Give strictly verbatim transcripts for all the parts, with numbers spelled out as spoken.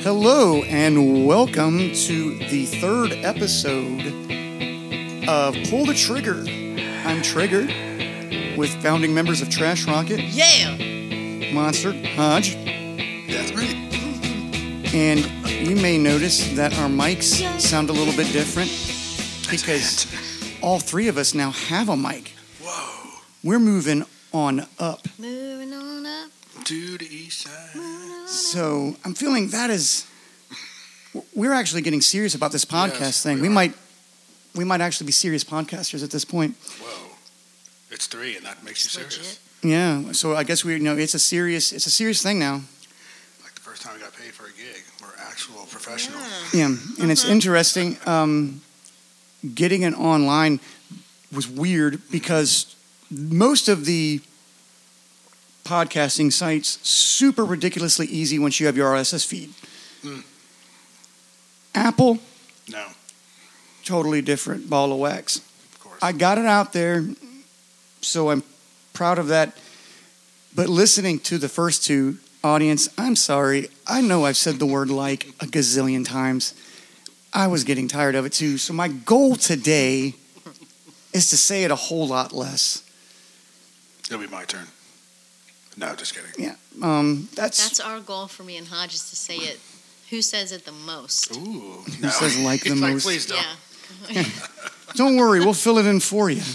Hello and welcome to the third episode of Pull the Trigger. I'm Trigger with founding members of Trash Rocket. Yeah! Monster, Hodge. That's me. And you may notice that our mics sound a little bit different because all three of us now have a mic. Whoa. We're moving on up. Moving on up. To the east side. So I'm feeling that is, we're actually getting serious about this podcast Yes, thing. we We are. might, we might actually be serious podcasters at this point. Whoa. It's three, and that makes you It's serious. legit. Yeah. So I guess we you know it's a serious, it's a serious thing now. Like the first time we got paid for a gig. We're actual professionals. Yeah. Yeah, and it's interesting. Um, getting it online was weird because most of the podcasting sites super ridiculously easy once you have your R S S feed. Mm. Apple, No, totally different ball of wax. of course. I got it out there, so I'm proud of that. But listening to the first two, audience, I'm sorry. I know I've said the word like a gazillion times. I was getting tired of it too. So my goal today is to say it a whole lot less. It'll be my turn. No, just kidding. Yeah, um, that's, That's our goal for me and Hodge is to say it. Who says it the most? Ooh. Who says like the He's like, most? please don't. Yeah. Don't worry, we'll fill it in for you.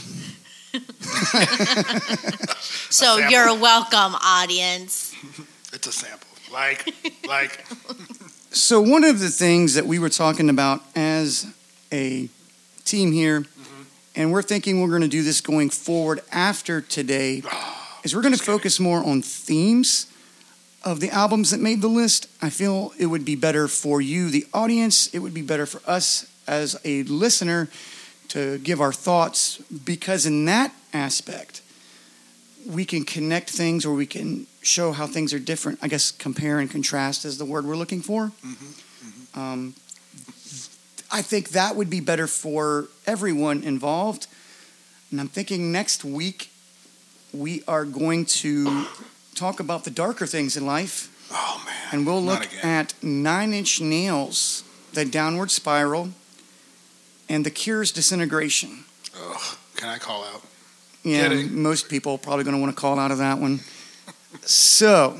So sample. you're welcome, audience. It's a sample. Like, like. So one of the things that we were talking about as a team here, Mm-hmm. and we're thinking we're going to do this going forward after today, is we're going to Just kidding. focus more on themes of the albums that made the list. I feel it would be better for you, the audience. It would be better for us as a listener to give our thoughts, because in that aspect, we can connect things, or we can show how things are different. I guess compare and contrast is the word we're looking for. Mm-hmm. Um, I think that would be better for everyone involved. And I'm thinking next week we are going to talk about the darker things in life, Oh, man. and we'll Not look again. at Nine Inch Nails, The Downward Spiral, and The Cure's Disintegration. Ugh. Can I call out? Yeah, Kidding. most people are probably going to want to call out of that one. So,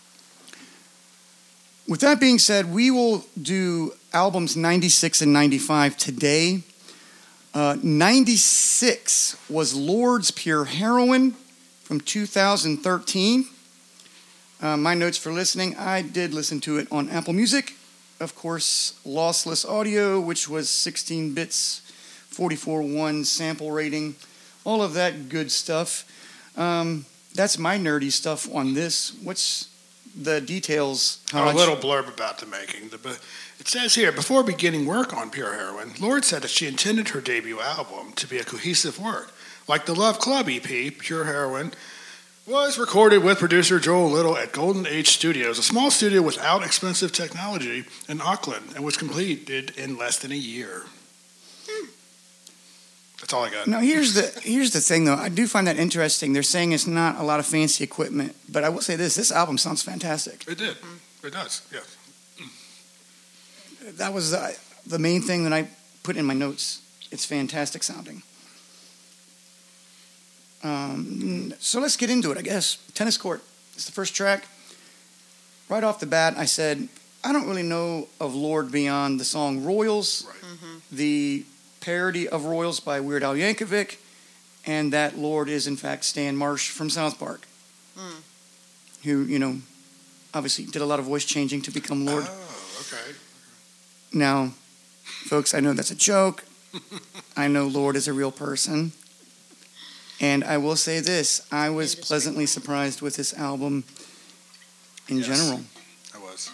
with that being said, we will do albums ninety-six and ninety-five today. Uh, ninety-six was Lord's Pure Heroin from two thousand thirteen. Uh, my notes for listening, I did listen to it on Apple Music. Of course, lossless audio, which was sixteen bits, forty-four one sample rating, all of that good stuff. Um, that's my nerdy stuff on this. What's the details? A Hodge? little blurb about the making. The, bu- it says here, before beginning work on Pure Heroin, Lord said that she intended her debut album to be a cohesive work. Like the Love Club E P, Pure Heroin was recorded with producer Joel Little at Golden Age Studios, a small studio without expensive technology in Auckland, and was completed in less than a year. That's all I got. Now here's the here's the thing though. I do find that interesting. They're saying it's not a lot of fancy equipment, but I will say this: this album sounds fantastic. It did. It does, yeah. That was uh, the main thing that I put in my notes. It's fantastic sounding. Um, so let's get into it, I guess. Tennis Court. It's the first track. Right off the bat, I said, I don't really know of Lord beyond the song Royals, Right. the parody of Royals by Weird Al Yankovic, and that Lord is, in fact, Stan Marsh from South Park, Mm. who, you know, obviously did a lot of voice changing to become Lord. Oh, okay. Now, folks, I know that's a joke. I know Lord is a real person. And I will say this, I was Industry. pleasantly surprised with this album in Yes. general. I was.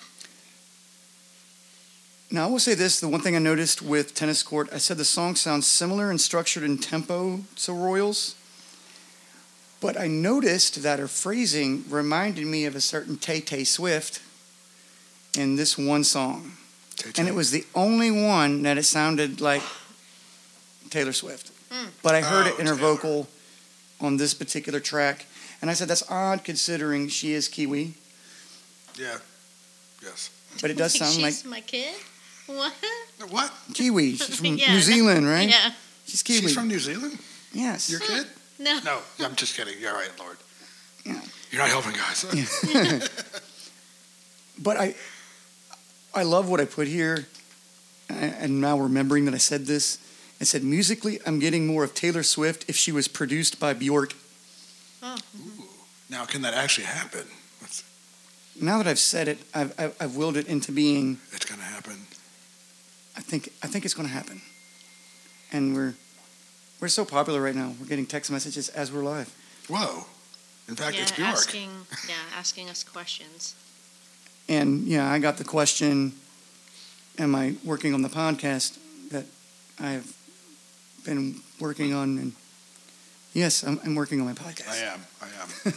Now, I will say this, the one thing I noticed with Tennis Court, I said the song sounds similar in structure and tempo to Royals, but I noticed that her phrasing reminded me of a certain Tay-Tay Swift in this one song. Tay-Tay. And it was the only one that it sounded like Taylor Swift. Mm. But I heard Oh, it in her Taylor. vocal on this particular track. And I said, that's odd considering she is Kiwi. Yeah. Yes. But it does sound She's like my kid? What? What? Kiwi. She's from Yeah, New no. Zealand, right? Yeah. She's Kiwi. She's from New Zealand? Yes. Your kid? No. No, I'm just kidding. You're right, Lord. Yeah. You're not helping, guys. Yeah. But I, I love what I put here, and and now remembering that I said this. I said musically, I'm getting more of Taylor Swift if she was produced by Bjork. Oh. Ooh. Now, can that actually happen? Let's, Now that I've said it, I've I've, I've willed it into being. it's going to happen. I think I think it's going to happen, and we're we're so popular right now. We're getting text messages as we're live. Whoa. In fact, Yeah, it's Bjork. asking, yeah, asking us questions. And yeah, I got the question, am I working on the podcast that I've been working on? And yes, I'm, I'm working on my podcast. I am. I am.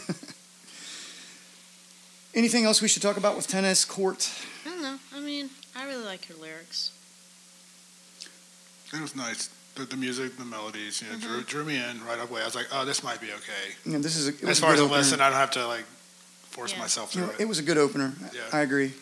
Anything else we should talk about with tennis court? I don't know. I mean, I really like your lyrics. It was nice. The, the music, the melodies, you know, drew, drew me in right away. I was like, oh, this might be okay. You know, this is a, it was As a far good as a opener. lesson, I don't have to, like, force Yeah. myself You through know, it. it was a good opener. I- Yeah. I agree.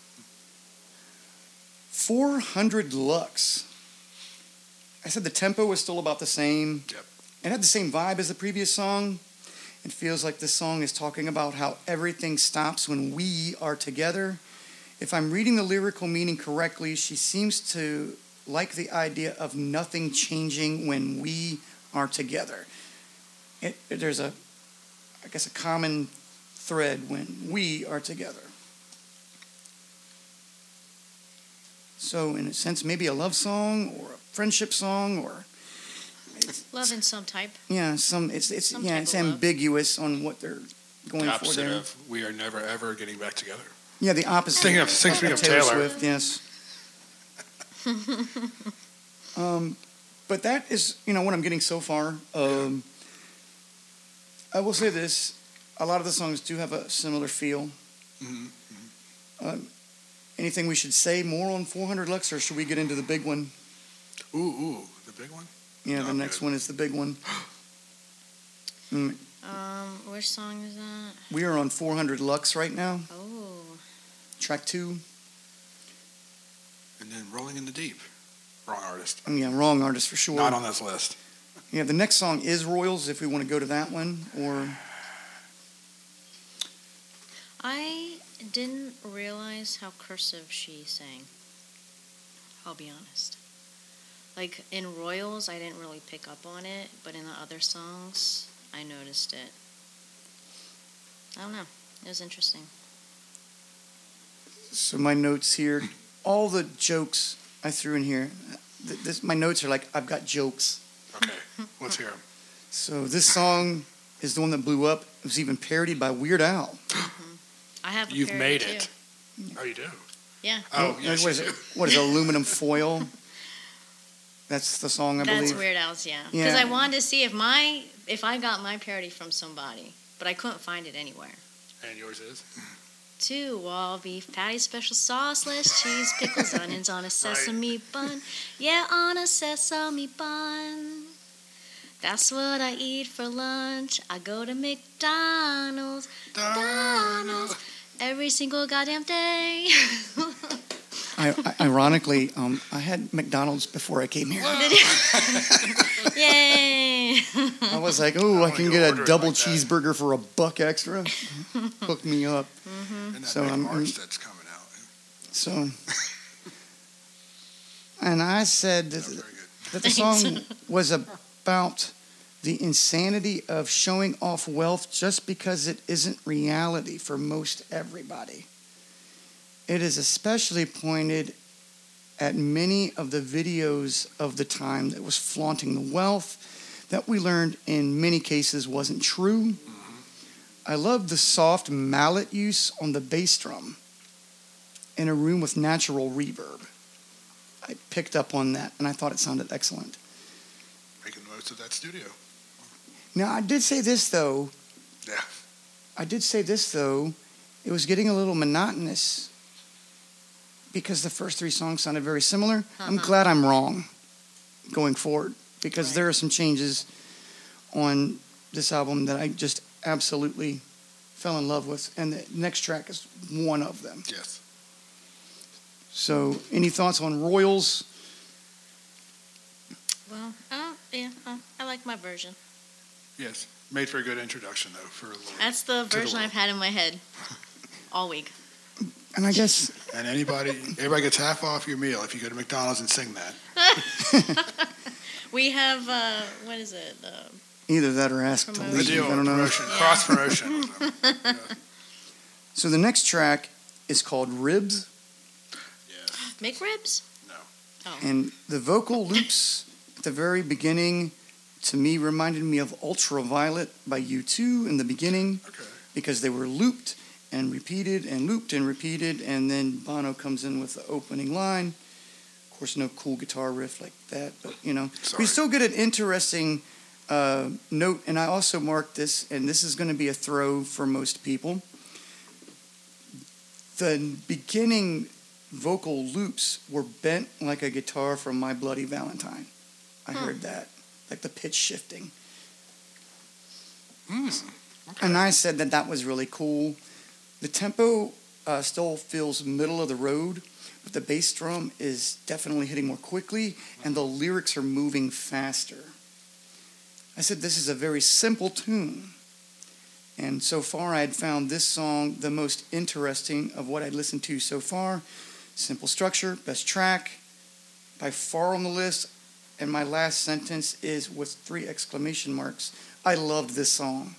four hundred Lux. I said the tempo was still about the same. Yep. It had the same vibe as the previous song. It feels like this song is talking about how everything stops when we are together. If I'm reading the lyrical meaning correctly, she seems to like the idea of nothing changing when we are together. It, it- there's a, I guess, a common thread when we are together. So, in a sense, maybe a love song or a friendship song, or Love in some type. yeah, some it's it's Some yeah, type it's of love. ambiguous on what they're going The for opposite there. of we are never, ever getting back together. Yeah, the opposite. Speaking of- speaking of Taylor. Swift, yes. um, but that is, you know, what I'm getting so far. Um, I will say this: a lot of the songs do have a similar feel. Mm-hmm. Um, anything we should say more on four hundred Lux, or should we get into the big one? Ooh, ooh, the big one? Yeah, Oh, the next good. one is the big one. Mm, Um, which song is that? we are on four hundred Lux right now, Oh. track two. And then Rolling in the Deep. Wrong artist. Oh, yeah, wrong artist for sure. Not on this list. Yeah, the next song is Royals, if we want to go to that one, or I didn't realize how cursive she sang. I'll be honest. Like, in Royals, I didn't really pick up on it, but in the other songs, I noticed it. I don't know. It was interesting. so my notes here, all the jokes I threw in here. th- This, my notes are like, I've got jokes. Okay, let's hear him. So this song is the one that blew up. It was even parodied by Weird Al. I have a You've parody, made too. it. Oh, you do? Yeah. Oh, what, yes, is you it? do. What is it, aluminum foil? That's the song, I That's believe. Weird Al's, yeah. Yeah. Because I wanted to see if my if I got my parody from somebody, but I couldn't find it anywhere. And yours is? Two wall beef patty, special sauce, less cheese, pickles, onions on a sesame bun. Yeah, on a sesame bun. That's what I eat for lunch. I go to McDonald's, McDonald's every single goddamn day. I, I, ironically, um, I had McDonald's before I came here. Yay! I was like, oh, I wanna can go get order a it double like that. cheeseburger for a buck extra. Hook me up. And that So big I'm- March that's coming out. So, and I said that, Oh, very good. that the song was about the insanity of showing off wealth just because it isn't reality for most everybody. It is especially pointed at many of the videos of the time that was flaunting the wealth that we learned in many cases wasn't true. I love the soft mallet use on the bass drum in a room with natural reverb. I picked up on that, and I thought it sounded excellent. Making the most of that studio. Now, I did say this, though. Yeah. I did say this, though. It was getting a little monotonous because the first three songs sounded very similar. I'm Uh-huh. glad I'm wrong going forward because Right. there are some changes on this album that I just absolutely fell in love with, and the next track is one of them. Yes. So, any thoughts on Royals? Well, uh, yeah, uh, I like my version. Yes. Made for a good introduction, though, for Lord. That's the to the version world. I've had in my head all week. And I guess And anybody, everybody gets half off your meal if you go to McDonald's and sing that. We have, uh, what is it? Uh, either that or ask to Promotion. leave. The deal, I don't know. promotion, Yeah. cross promotion. with them. Yeah. So the next track is called Ribs, Yes. McRibs? No. Oh. and the vocal loops at the very beginning, to me, reminded me of Ultraviolet by U two in the beginning, Okay. because they were looped and repeated and looped and repeated, and then Bono comes in with the opening line. Of course, no cool guitar riff like that, but, you know. Sorry. We still get an interesting uh, note, and I also marked this, and this is going to be a throw for most people. The beginning vocal loops were bent like a guitar from My Bloody Valentine. I Hmm. heard that, like the pitch shifting. Mm. And I said that that was really cool. The tempo uh, still feels middle of the road, but the bass drum is definitely hitting more quickly, and the lyrics are moving faster. I said this is a very simple tune. And so far, I had found this song the most interesting of what I'd listened to so far. Simple structure, best track, by far on the list. And my last sentence is with three exclamation marks. I loved this song.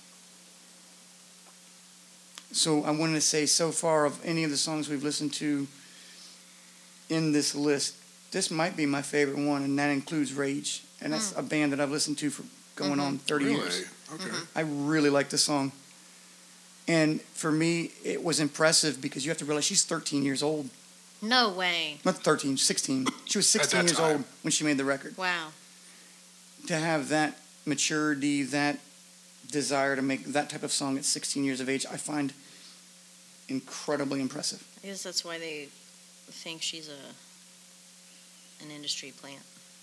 So I wanted to say, so far, of any of the songs we've listened to in this list, this might be my favorite one, and that includes Rage. And that's a band that I've listened to for going on thirty Really? years. Okay. I really like the song. And for me, it was impressive because you have to realize she's thirteen years old. No way. Not thirteen, sixteen. She was sixteen that years time. old when she made the record. Wow. To have that maturity, that desire to make that type of song at sixteen years of age, I find incredibly impressive. I guess that's why they think she's a an industry plant.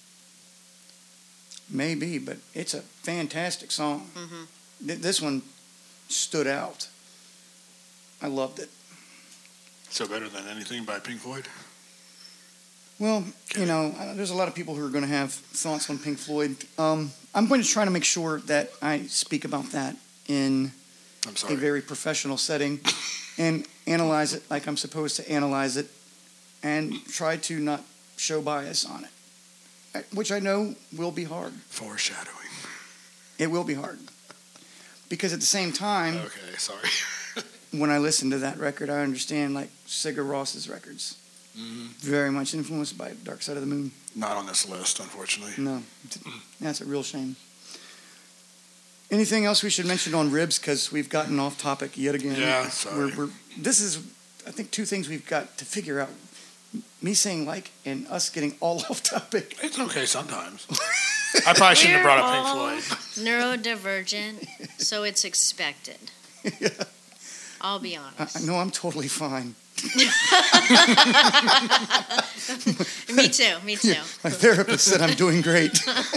Maybe, but it's a fantastic song. Mm-hmm. Th- This one stood out. I loved it. So better than anything by Pink Floyd? Well, you know, uh, there's a lot of people who are going to have thoughts on Pink Floyd. Um, I'm going to try to make sure that I speak about that in I'm a sorry. very professional setting and analyze it like I'm supposed to analyze it and try to not show bias on it, uh, which I know will be hard. Foreshadowing. It will be hard. Because at the same time, Okay, sorry. when I listen to that record, I understand, like Sigur Ros's records. Mhm. Very much influenced by Dark Side of the Moon. Not on this list, unfortunately. No, that's a real shame. Anything else we should mention on Ribs? Because we've gotten off topic yet again. Yeah, sorry. We're, we're, this is, I think, two things we've got to figure out. Me saying like and us getting all off topic. It's okay sometimes. I probably shouldn't have We're brought up all Pink Floyd. neurodivergent, so it's expected. Yeah. I'll be I, honest. I know I'm totally fine. Me too. Me too. Yeah, my therapist said I'm doing great.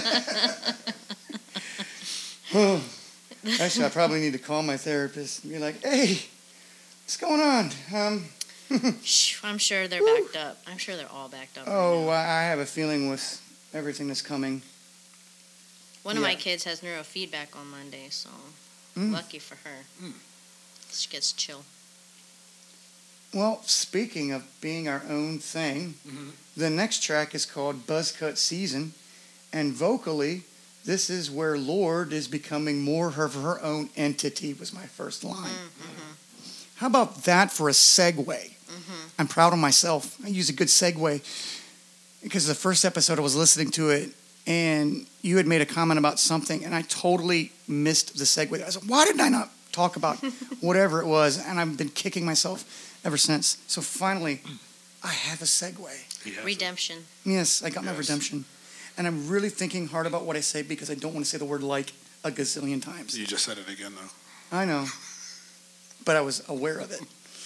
Oh, actually, I probably need to call my therapist and be like, "Hey, what's going on?" Um, Shh, I'm sure they're backed up. I'm sure they're all backed up. right oh, now. I I have a feeling with everything that's coming. One of my yeah. kids has neurofeedback on Monday, so Mm. lucky for her. Mm. She gets chill. Well, speaking of being our own thing, Mhm. the next track is called Buzzcut Season, and vocally, this is where Lord is becoming more of her own entity, was my first line. Mm-hmm. How about that for a segue? Mm-hmm. I'm proud of myself. I use a good segue because the first episode I was listening to it, and you had made a comment about something, and I totally missed the segue. I said, why did I not talk about whatever it was? And I've been kicking myself ever since. So finally, I have a segue. He has it. Redemption. Yes, I got my Yes. redemption. And I'm really thinking hard about what I say because I don't want to say the word like a gazillion times. You just said it again, though. I know. But I was aware of it.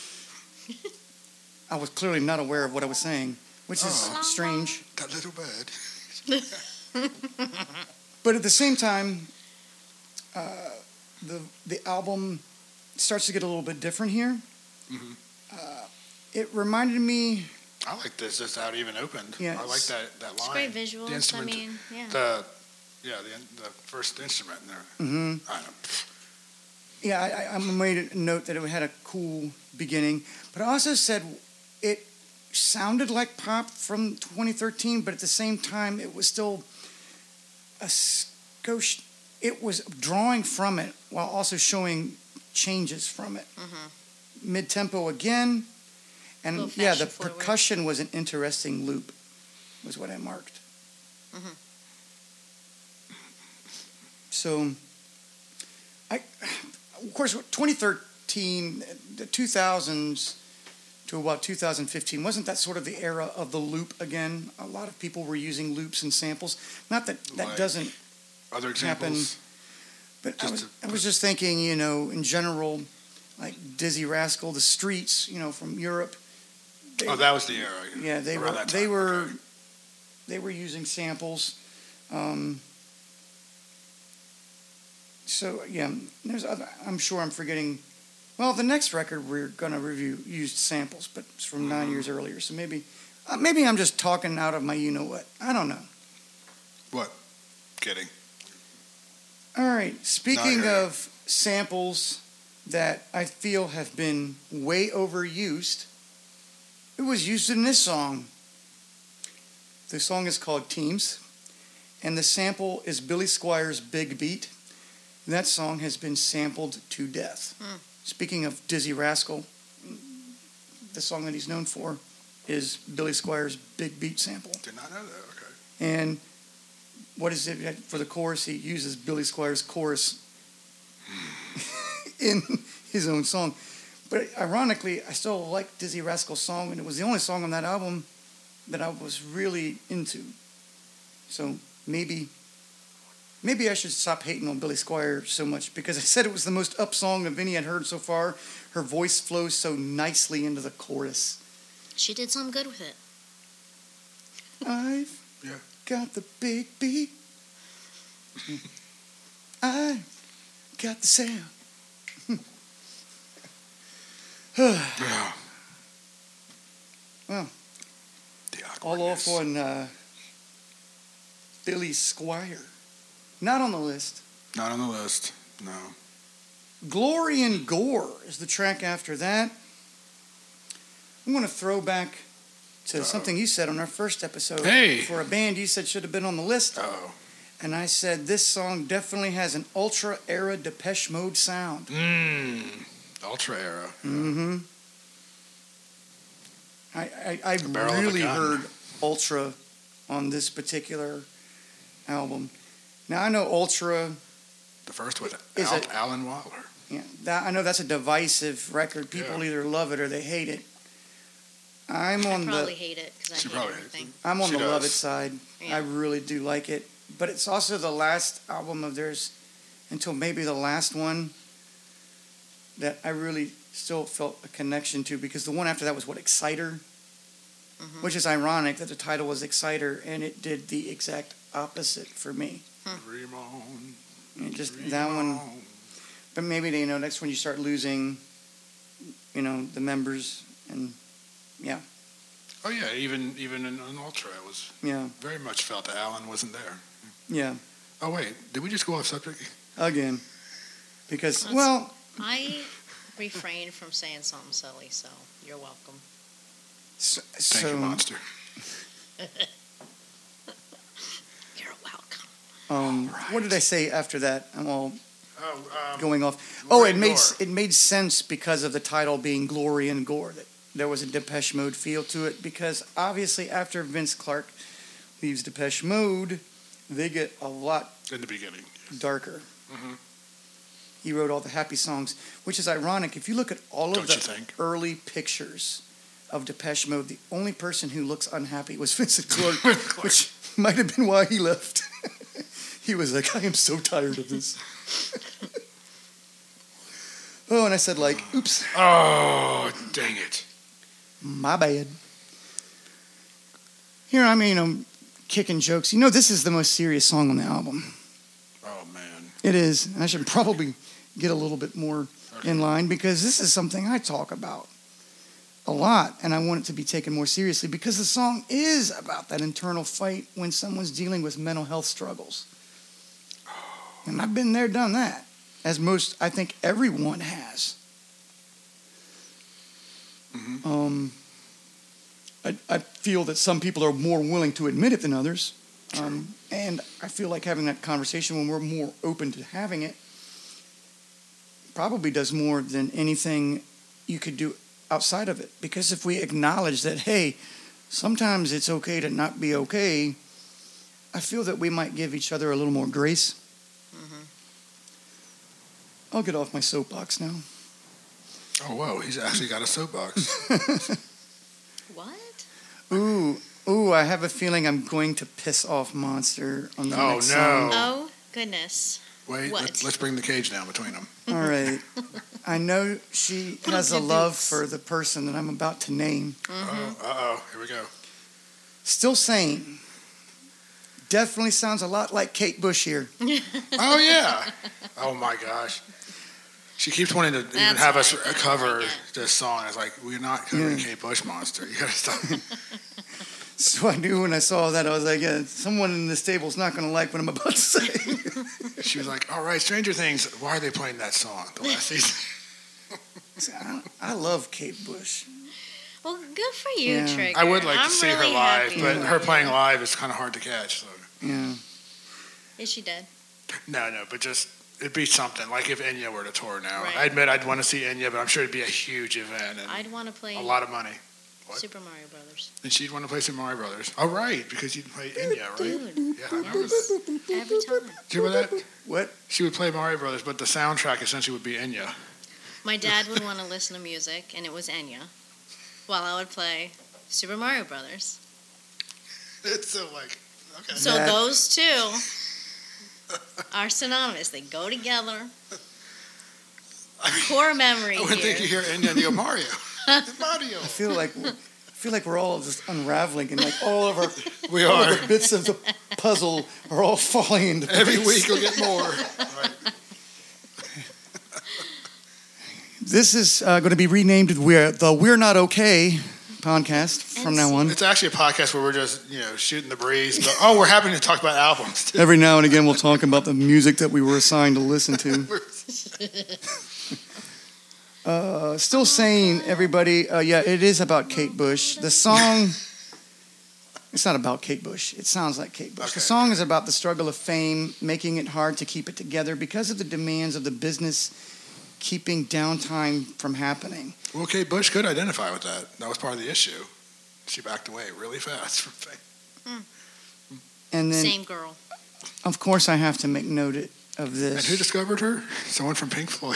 I was clearly not aware of what I was saying, which is Oh. strange. That little bird. But at the same time, uh, the the album starts to get a little bit different here. Mhm. Uh, it reminded me I like this just out even opened. Yeah, I like that, that line. It's great visuals. The instrument, I mean, yeah. The, yeah, the, the first instrument in there. Mm-hmm. I don't know. Yeah, I, I made a note that it had a cool beginning, but I also said it sounded like pop from twenty thirteen, but at the same time, it was still a skosh. It was drawing from it while also showing changes from it. Mm-hmm. Mid-tempo again, and Little yeah, the fashion forward. percussion was an interesting loop, was what I marked. Mm-hmm. So, I, of course, twenty thirteen, the two thousands to about two thousand fifteen, wasn't that sort of the era of the loop again? A lot of people were using loops and samples. Not that that Like doesn't Other happen, examples? but I Just was, to- I was just thinking, you know, in general, like Dizzy Rascal, the Streets, you know, from Europe. They, Oh, that was the era. yeah, they around were that they time, were okay. they were using samples. Um, so yeah, there's other. I'm sure I'm forgetting. Well, the next record we're gonna review used samples, but it's from nine Mhm. years earlier. So maybe uh, maybe I'm just talking out of my you know what. I don't know. What? Kidding. All right. Speaking No, I hear you. of samples that I feel have been way overused, it was used in this song. The song is called Teams, and the sample is Billy Squier's Big Beat. And that song has been sampled to death. Hmm. Speaking of Dizzy Rascal, the song that he's known for is Billy Squier's Big Beat sample. Did not know that. Okay. And what is it for the chorus? He uses Billy Squier's chorus in his own song. But ironically, I still like Dizzy Rascal's song, and it was the only song on that album that I was really into. So maybe maybe I should stop hating on Billy Squier so much, because I said it was the most up song of any I'd heard so far. Her voice flows so nicely into the chorus. She did something good with it. I've Yeah. got the big beat. I've got the sound. Yeah. Well, The all off awkwardness. on uh, Billy Squire. Not on the list. Not on the list. No. Glory and Gore is the track after that. I'm going to throw back to Uh-oh. something you said on our first episode. Hey. For a band you said should have been on the list. Oh. And I said this song definitely has an ultra era Depeche Mode sound. Mmm. Ultra era. Mm-hmm. I, I, I barrel of a really gun. heard Ultra on this particular album. Now I know Ultra, The first with Is Al- it- Alan Watler. yeah, that, I know that's a divisive record. People Yeah. either love it or they hate it. I'm I on probably the hate it because I She hate probably hates everything. I'm on She the love it does. side. Yeah. I really do like it, but it's also the last album of theirs, until maybe the last one, that I really still felt a connection to, because the one after that was what, Exciter, Mhm. which is ironic that the title was Exciter and it did the exact opposite for me. Dream on. And just dream that one, on. but maybe you know next when you start losing, you know, the members, and yeah, Oh yeah, even even in, in Ultra, it was yeah, very much felt that Alan wasn't there. yeah, Oh wait, did we just go off subject? again, because That's- well, I refrained from saying something silly, so you're welcome. so, Thank so you, monster. You're welcome. um, Alright. what did I say after that? I'm all Oh, um, going off. Glory Oh, it and made Gore. s- it made sense because of the title being Glory and Gore, that there was a Depeche Mode feel to it, because obviously after Vince Clarke leaves Depeche Mode, they get a lot in the beginning. darker. Mhm. He wrote all the happy songs, which is ironic. If you look at all of Don't you the think? early pictures of Depeche Mode, the only person who looks unhappy was Vincent Clarke, Clarke. which might have been why he left. He was like, I am so tired of this. Oh, and I said, like, oops, Oh, dang it! my bad. Here, I mean, I'm kicking jokes. You know, this is the most serious song on the album. Oh man. It is. And I should probably get a little bit more Okay. in line, because this is something I talk about. a lot, and I want it to be taken more seriously because the song is about that internal fight when someone's dealing with mental health struggles. And I've been there, done that, as most, I think everyone has. Mm-hmm. Um, I, I feel that some people are more willing to admit it than others. Um, and I feel like having that conversation when we're more open to having it probably does more than anything you could do outside of it. Because if we acknowledge that, hey, sometimes it's okay to not be okay, I feel that we might give each other a little more grace. Mm-hmm. I'll get off my soapbox now. Oh, whoa, he's actually got a soapbox. What? Ooh, ooh, I have a feeling I'm going to piss off Monster on the Oh, next no. song. Oh, goodness. Wait, What? let's, let's bring the cage down between them. All right. I know she Put has a up your love boots. for the person that I'm about to name. Mm-hmm. Uh-oh, uh-oh, here we go. Still sane. Definitely sounds a lot like Kate Bush here. Oh, yeah. Oh, my gosh. She keeps wanting to even That's have us why I don't cover like it. this song. It's like, we're not covering Yeah. Kate Bush Monster. You gotta stop. So I knew when I saw that, I was like, yeah, someone in this table's not going to like what I'm about to say. She was like, all right, Stranger Things, why are they playing that song the last season? I, I love Kate Bush. Well, good for you, Yeah. Trigger. I would like I'm to see really her live, happy but for her you. playing live is kind of hard to catch. So. Yeah. Is she dead? No, no, but just, it'd be something. Like if Enya were to tour now. Right. I admit I'd want to see Enya, but I'm sure it'd be a huge event and I'd want to play a lot of money. What? Super Mario Brothers. And she'd want to play Super Mario Brothers. Oh, right, because you'd play Enya, right? Dude, Yeah, I remember yes. that. Every time. Do you remember that? What? She would play Mario Brothers, but the soundtrack essentially would be Enya. My dad would want to listen to music, and it was Enya, while I would play Super Mario Brothers. It's so like, okay. So That- those two are synonymous. They go together. I mean, Core memory I wouldn't here. think you hear Enya and you go, Mario. Mario. I feel like I feel like we're all just unraveling, and like all of our We all are. of the bits of the puzzle are all falling into place. Every week you'll get more. Right. This is uh, going to be renamed We're, the We're Not Okay podcast from now on. It's actually a podcast where we're just, you know, shooting the breeze. But, oh, we're happy to talk about albums. Every now and again, we'll talk about the music that we were assigned to listen to. Uh, still saying, everybody, uh, yeah, it is about Kate Bush. The song, it's not about Kate Bush. It sounds like Kate Bush. Okay. The song is about the struggle of fame, making it hard to keep it together because of the demands of the business, keeping downtime from happening. Well, Kate Bush could identify with that. That was part of the issue. She backed away really fast from fame. And then, Same girl. of course, I have to make note of this. And who discovered her? Someone from Pink Floyd.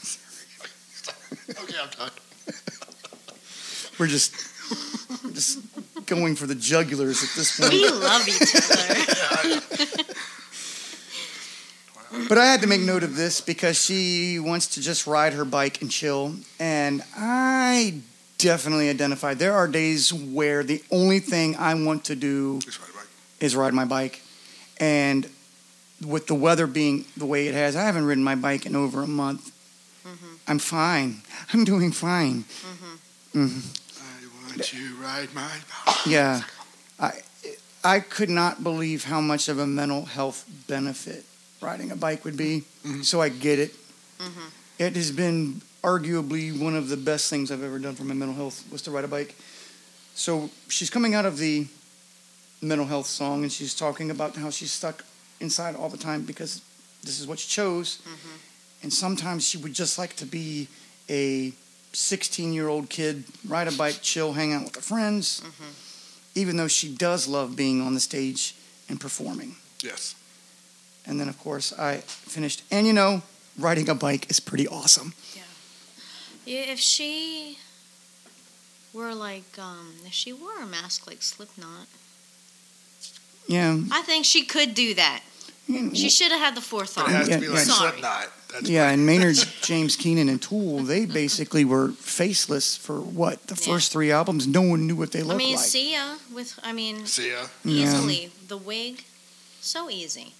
Okay, I'm done. We're just, we're just going for the jugulars at this point. We love each other. But I had to make note of this because she wants to just ride her bike and chill. And I definitely identified. There are days where the only thing I want to do Just ride a bike. is ride my bike. And with the weather being the way it has, I haven't ridden my bike in over a month. Mm-hmm. I'm fine. I'm doing fine. Mm-hmm. Mhm. I want you ride my bike. Yeah. I, I could not believe how much of a mental health benefit riding a bike would be. Mhm. So I get it. Mm-hmm. It has been arguably one of the best things I've ever done for my mental health was to ride a bike. So she's coming out of the mental health song and she's talking about how she's stuck inside all the time because this is what she chose. Mm-hmm. And sometimes she would just like to be a sixteen-year-old kid, ride a bike, chill, hang out with her friends, Mm-hmm. even though she does love being on the stage and performing. Yes. And then, of course, I finished. And, you know, riding a bike is pretty awesome. Yeah, if she were like, um, if she wore a mask like Slipknot, Yeah. I think she could do that. She should have had the But forethought. it has Yeah, to be yeah. like Sorry. Slipknot. That's Yeah, and Maynard James Keenan and Tool, they basically were faceless for what? The Yeah. first three albums. No one knew what they I looked mean, like. Sia with, I mean, See ya. Yeah. easily the wig, so easy,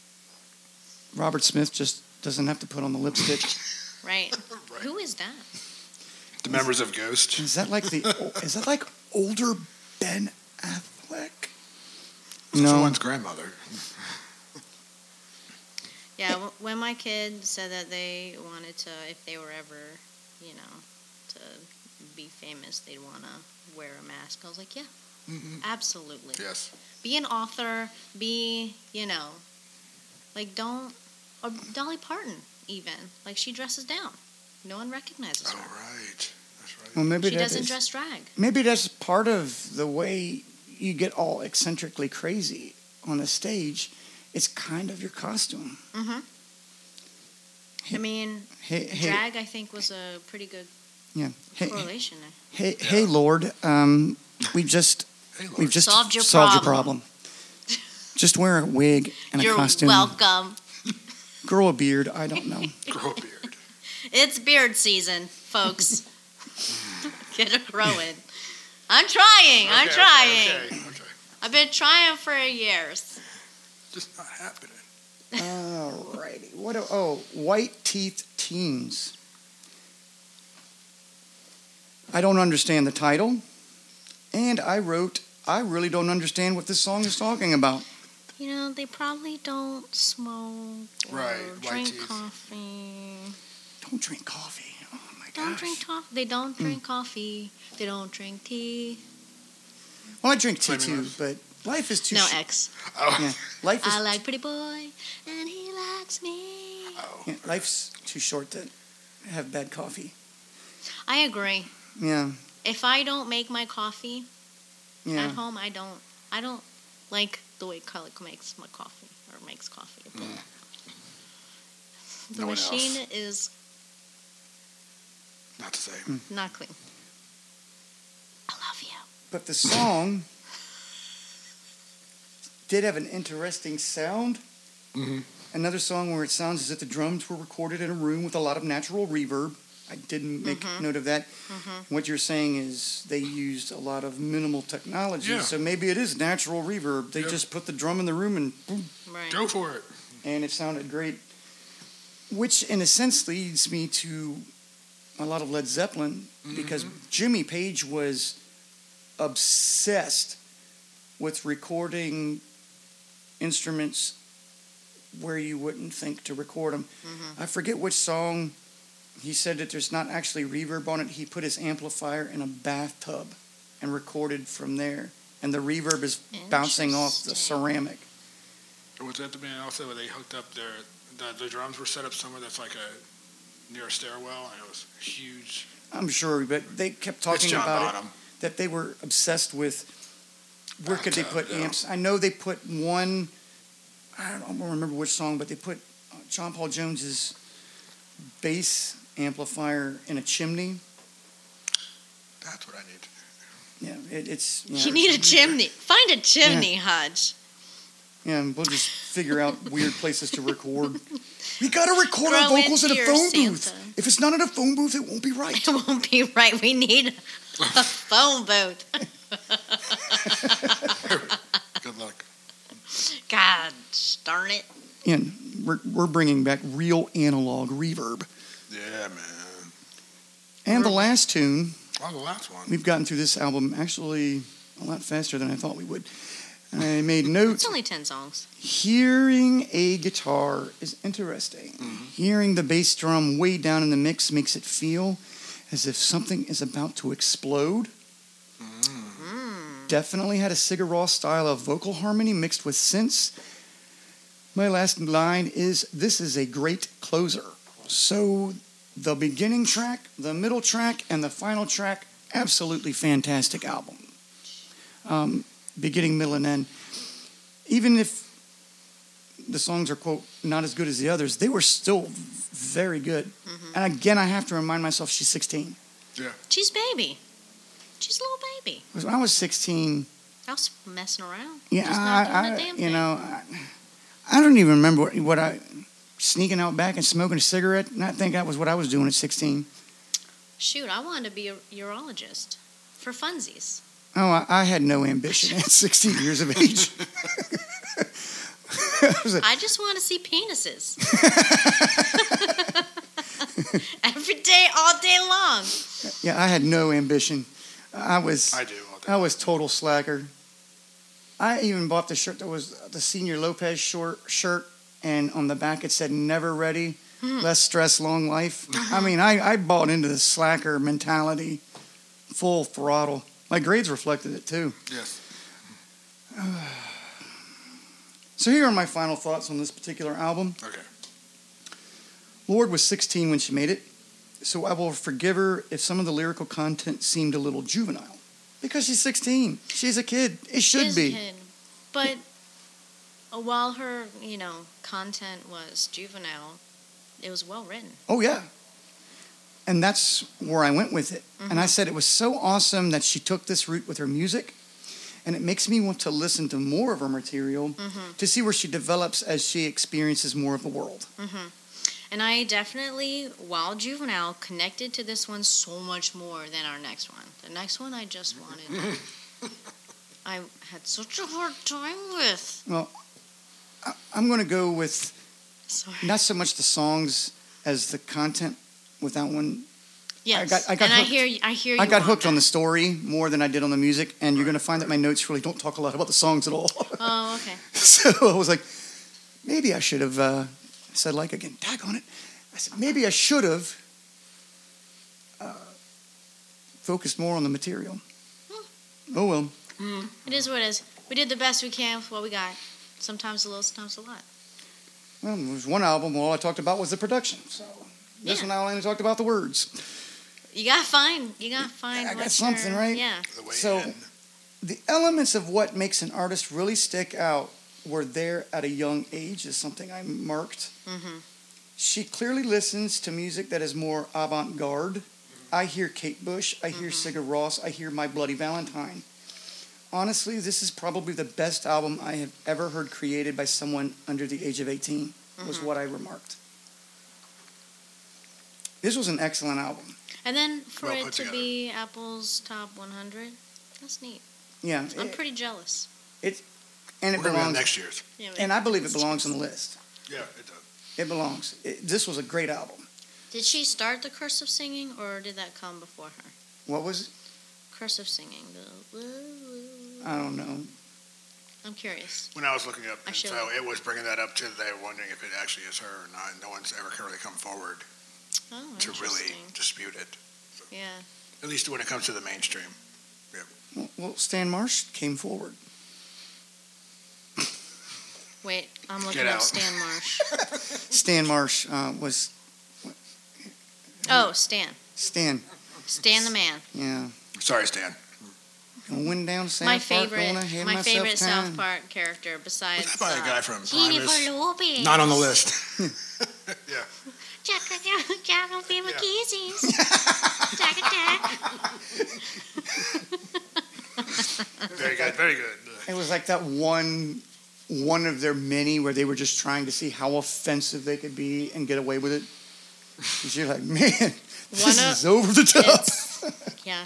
Robert Smith just doesn't have to put on the lipstick. right? Right. Who is that? The members of Ghost. Is that like the? Is that like older Ben Affleck? It's No. someone's grandmother. Yeah, w- when my kid said that they wanted to, if they were ever, you know, to be famous, they'd want to wear a mask. I was like, yeah, Mm-hmm. absolutely. Yes. Be an author. Be, you know, like don't, or Dolly Parton even. Like she dresses down. No one recognizes Oh, her. right. That's right. Well, maybe She that doesn't is- dress drag. Maybe that's part of the way you get all eccentrically crazy on the stage. It's kind of your costume. Mm-hmm. I mean, Hey, hey, drag, I think, was a pretty good yeah. Hey, correlation there. hey, hey, Lord. Um, we just Hey, Lord. we've just Solved your solved problem. your problem. Just wear a wig and You're a costume. welcome. Grow a beard. I don't know. Grow a beard. It's beard season, folks. Get it growing. I'm trying. I'm Okay, trying. Okay, okay, okay. I've been trying for years. Just not happening. Alrighty. What? Do, oh, White Teeth Teens. I don't understand the title, and I wrote, I really don't understand what this song is talking about. You know, they probably don't smoke or Right, white drink teeth. coffee. Don't drink coffee. Oh my gosh. Don't drink coffee. They don't drink coffee. They don't drink tea. Well, I drink tea Flaming too, Lips. but life is too. No sh- X. Oh. Yeah, life is. I like pretty boy, and he likes me. Oh. Yeah, life's too short to have bad coffee. I agree. Yeah, If I don't make my coffee yeah. at home, I don't. I don't like the way Carlick makes my coffee or makes coffee. The No one machine else. is Not the same. not clean. I love you. But the song did have an interesting sound. Mm-hmm. Another song where it sounds as if the drums were recorded in a room with a lot of natural reverb. I didn't make Mhm. note of that. Mhm. What you're saying is they used a lot of minimal technology, Yeah. so maybe it is natural reverb. They Yeah. just put the drum in the room and boom, Right. Go for it. and it sounded great. Which, in a sense, leads me to a lot of Led Zeppelin because Jimmy Page was obsessed with recording instruments where you wouldn't think to record them. Mhm. I forget which song. He said that there's not actually reverb on it. He put his amplifier in a bathtub and recorded from there. And the reverb is bouncing off the Interesting. ceramic. Was that the band also where they hooked up their the, the drums were set up somewhere that's like a near a stairwell and it was huge. I'm sure, but they kept It's talking John about it. Bonham. That they were obsessed with where could they Bathtub, put yeah. amps. I know they put one, I don't, I don't remember which song, but they put uh, John Paul Jones's bass amplifier in a chimney. That's what I need. Yeah, it, it's. Yeah, You need a chimney. Find a chimney, Hutch. Yeah, and we'll just figure out weird places to record. We gotta record our Throw it vocals in to a your phone Santa. booth. If it's not in a phone booth, it won't be right. It won't be right. We need a phone booth. Good luck. God darn it. And we're, we're bringing back real analog reverb. Yeah, man. And the last tune, Oh, the last one. we've gotten through this album actually a lot faster than I thought we would. I made notes. It's only ten songs. Hearing a guitar is interesting. Mm-hmm. Hearing the bass drum way down in the mix makes it feel as if something is about to explode. Mm. Definitely had a Sigur Rós style of vocal harmony mixed with synths. My last line is, this is a great closer. So the beginning track, the middle track, and the final track, absolutely fantastic album. Um, beginning, middle, and end. Even if the songs are, quote, not as good as the others, they were still very good. Mm-hmm. And again, I have to remind myself she's sixteen. Yeah. She's baby. She's a little baby. Because when I was sixteen, I was messing around. yeah, Just not doing I, the I damn you thing. know, I, I don't even remember what, what I, sneaking out back and smoking a cigarette, and I think that was what I was doing at sixteen. Shoot, I wanted to be a urologist for funsies. Oh, I, I had no ambition at sixteen years of age. I was a- I just want to see penises. Every day, all day long. Yeah, I had no ambition. I was I do. All day. I was total slacker. I even bought the shirt that was the Senior Lopez short shirt, and on the back it said "Never ready, less stress, long life." I mean, I, I bought into the slacker mentality, full throttle. My grades reflected it too. Yes. So here are my final thoughts on this particular album. Okay. Lorde was sixteen when she made it, so I will forgive her if some of the lyrical content seemed a little juvenile. Because she's sixteen. She's a kid. It should She is a be. kid. But uh, while her, you know, content was juvenile, it was well written. Oh, yeah. And that's where I went with it. Mm-hmm. And I said it was so awesome that she took this route with her music. And it makes me want to listen to more of her material Mm-hmm. to see where she develops as she experiences more of the world. Mm-hmm. And I definitely, while juvenile, connected to this one so much more than our next one. The next one I just wanted. I had such a hard time with. Well, I- I'm going to go with Sorry. not so much the songs as the content with that one. Yes. got- I got and I hooked. hear you. I hear you. I got hooked that. on the story more than I did on the music, and you're going to find that my notes really don't talk a lot about the songs at all. Oh, okay. So I was like, maybe I should have uh, said like again, tag on it. I said, maybe I should have uh, focused more on the material. Hmm. Oh, well. It is what it is. We did the best we can with what we got. Sometimes a little, sometimes a lot. Well, there was one album, all I talked about was the production. So this Yeah. one, I only talked about the words. You gotta find. You gotta find. I got what something, your- right? Yeah. The way So- in. The elements of what makes an artist really stick out were there at a young age is something I marked. Mm-hmm. She clearly listens to music that is more avant-garde. I hear Kate Bush. I hear Mm-hmm. Sigur Rós. I hear My Bloody Valentine. Honestly, this is probably the best album I have ever heard created by someone under the age of eighteen, was Mhm. what I remarked. This was an excellent album. And then for Well it put to together. be Apple's top one hundred, that's neat. Yeah, I'm it- pretty jealous. and it We're going to belongs. next year's. Yeah, And I believe it belongs on the list. Yeah, it does. It belongs. It, this was a great album. Did she start the cursive singing, or did that come before her? What was it? Cursive singing. The, I don't know. I'm curious. When I was looking up, I should- so it was bringing that up too. They were wondering if it actually is her or not. No one's ever really come forward Oh, to really interesting. dispute it. Yeah. At least when it comes to the mainstream. Well, well, Stan Marsh came forward. Wait, I'm looking Get up out. Stan Marsh. Stan Marsh uh, was Oh, Stan. Stan. Stan the man. Yeah. Sorry, Stan. Going down South My Park, favorite, gonna have my myself favorite time. South Park character besides. Was that by a guy from Heaney Primus? Lopez. Not on the list. yeah. Jack, Jack, Jack, I'll be my Yeah. kisses. Jack, Jack. Very good. Very good. It was like that one, one of their many where they were just trying to see how offensive they could be and get away with it. And you're like, man, this One of- is over the top. It's- yeah.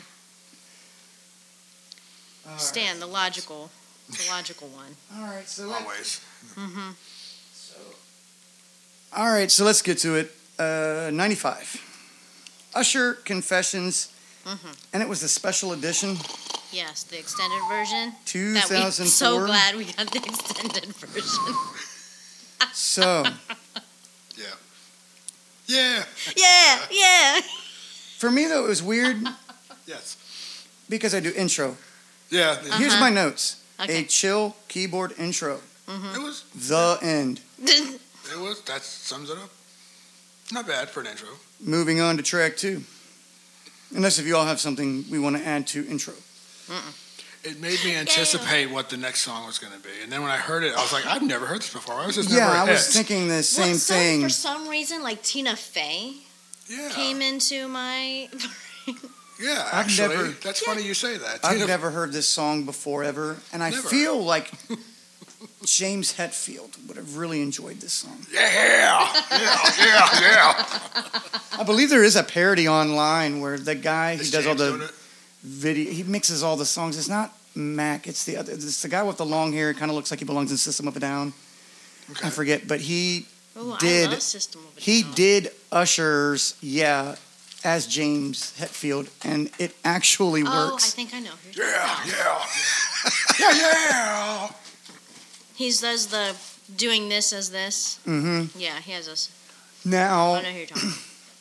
Stan, the logical, the logical one. All right, so let, Always. Mm-hmm. so, all right, so let's get to it. Uh, ninety-five, Usher Confessions, Mm-hmm. and it was the special edition, Yes, the extended version. two That thousand we four. so glad we got the extended version. So, Yeah. Yeah. Yeah, yeah. for me though, it was weird Yes. because I do intro. Yeah. Here's Uh-huh. my notes: Okay. a chill keyboard intro. Mm-hmm. It was. The end. It was. That sums it up. Not bad for an intro. Moving on to track two. Unless if you all have something we want to add to intro. It made me anticipate what the next song was going to be, and then when I heard it, I was like, "I've never heard this before." I was just Yeah, never a I was hit. thinking the same Well, some- thing. For some reason, like Tina Fey Yeah. came into my. Yeah. I've Actually, never- that's funny you say that. I've Tina- never heard this song before ever, and I Never. feel like James Hetfield would have really enjoyed this song. Yeah. Yeah. Yeah. Yeah. I believe there is a parody online where the guy who Is does all James doing the it? video, he mixes all the songs. It's not Mac, it's the other. It's the guy with the long hair. It kind of looks like he belongs in System of a Down. Okay. I forget, but he Ooh, Did- I love System of a he Down. did Usher's "Yeah" as James Hetfield, and it actually Oh, I works. think I know. who you're Yeah, talking about. yeah. yeah, yeah. He does the doing this as this. Mm-hmm. Yeah, he has us. Now, I know who you're talking about.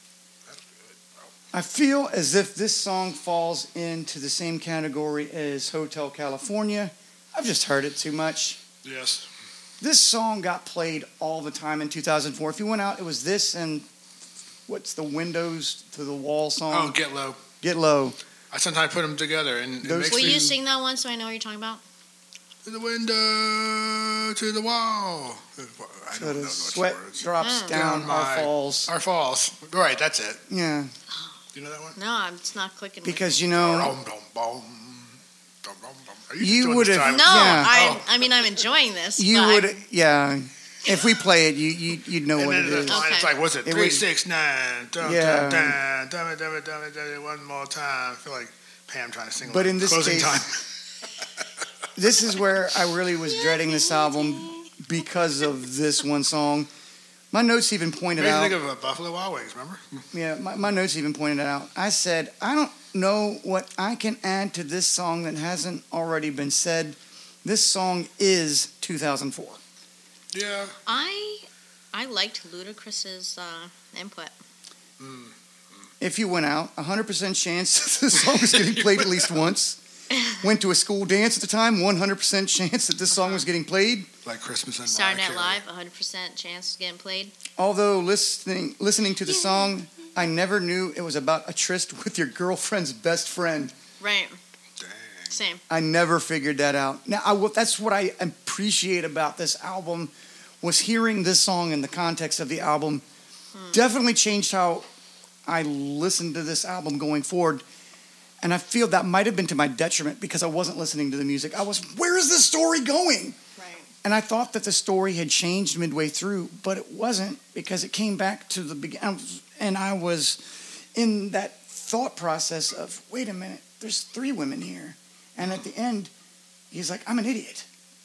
I feel as if this song falls into the same category as Hotel California. I've just heard it too much. Yes. This song got played all the time in two thousand four. If you went out, it was this and what's the Windows to the Wall song? Oh, Get Low. Get Low. I sometimes put them together, and it Those makes Will me you sing that one so I know what you're talking about? the window to the wall. I So don't know the what's sweat the words. drops Mm. down, Down our my- falls. Our falls. Right, that's it. Yeah, Do you know that one? No, I'm, it's not clicking. with because me. you know, Dum, dum, bum. Dum, dum, dum. Are you, You doing would this have- time? No, Yeah. I. Oh. I mean, I'm enjoying this. you but would, yeah. If we play it, you you you'd know And what then it the is. line, it's Okay. like, what's it? It Three, was- six, nine. Dum, Yeah. dum, dum, dum, it, dum, it, dum, it, dum, it, one more time. I feel like Pam trying to sing. But along. in this closing case- time. This is where I really was dreading this album because of this one song. My notes even pointed Made me out. think of uh, Buffalo Wild Wings. Remember? Yeah, my, my notes even pointed it out. I said, I don't know what I can add to this song that hasn't already been said. This song is two thousand four. Yeah. I. I liked Ludacris's uh, input. Mm. If you went out, one hundred percent chance the song was getting played at least once. Went to a school dance at the time, one hundred percent chance that this song was getting played. Like Christmas and Saturday Night Mariah Carey. Live, one hundred percent chance of getting played. Although listening listening to the song, I never knew it was about a tryst with your girlfriend's best friend. Right. Dang. Same. I never figured that out. Now, I, that's what I appreciate about this album, was hearing this song in the context of the album. Hmm. Definitely changed how I listened to this album going forward. And I feel that might have been to my detriment because I wasn't listening to the music. I was, where is this story going? Right. And I thought that the story had changed midway through, but it wasn't, because it came back to the beginning. And I was in that thought process of, wait a minute, there's three women here. And at the end, he's like, I'm an idiot.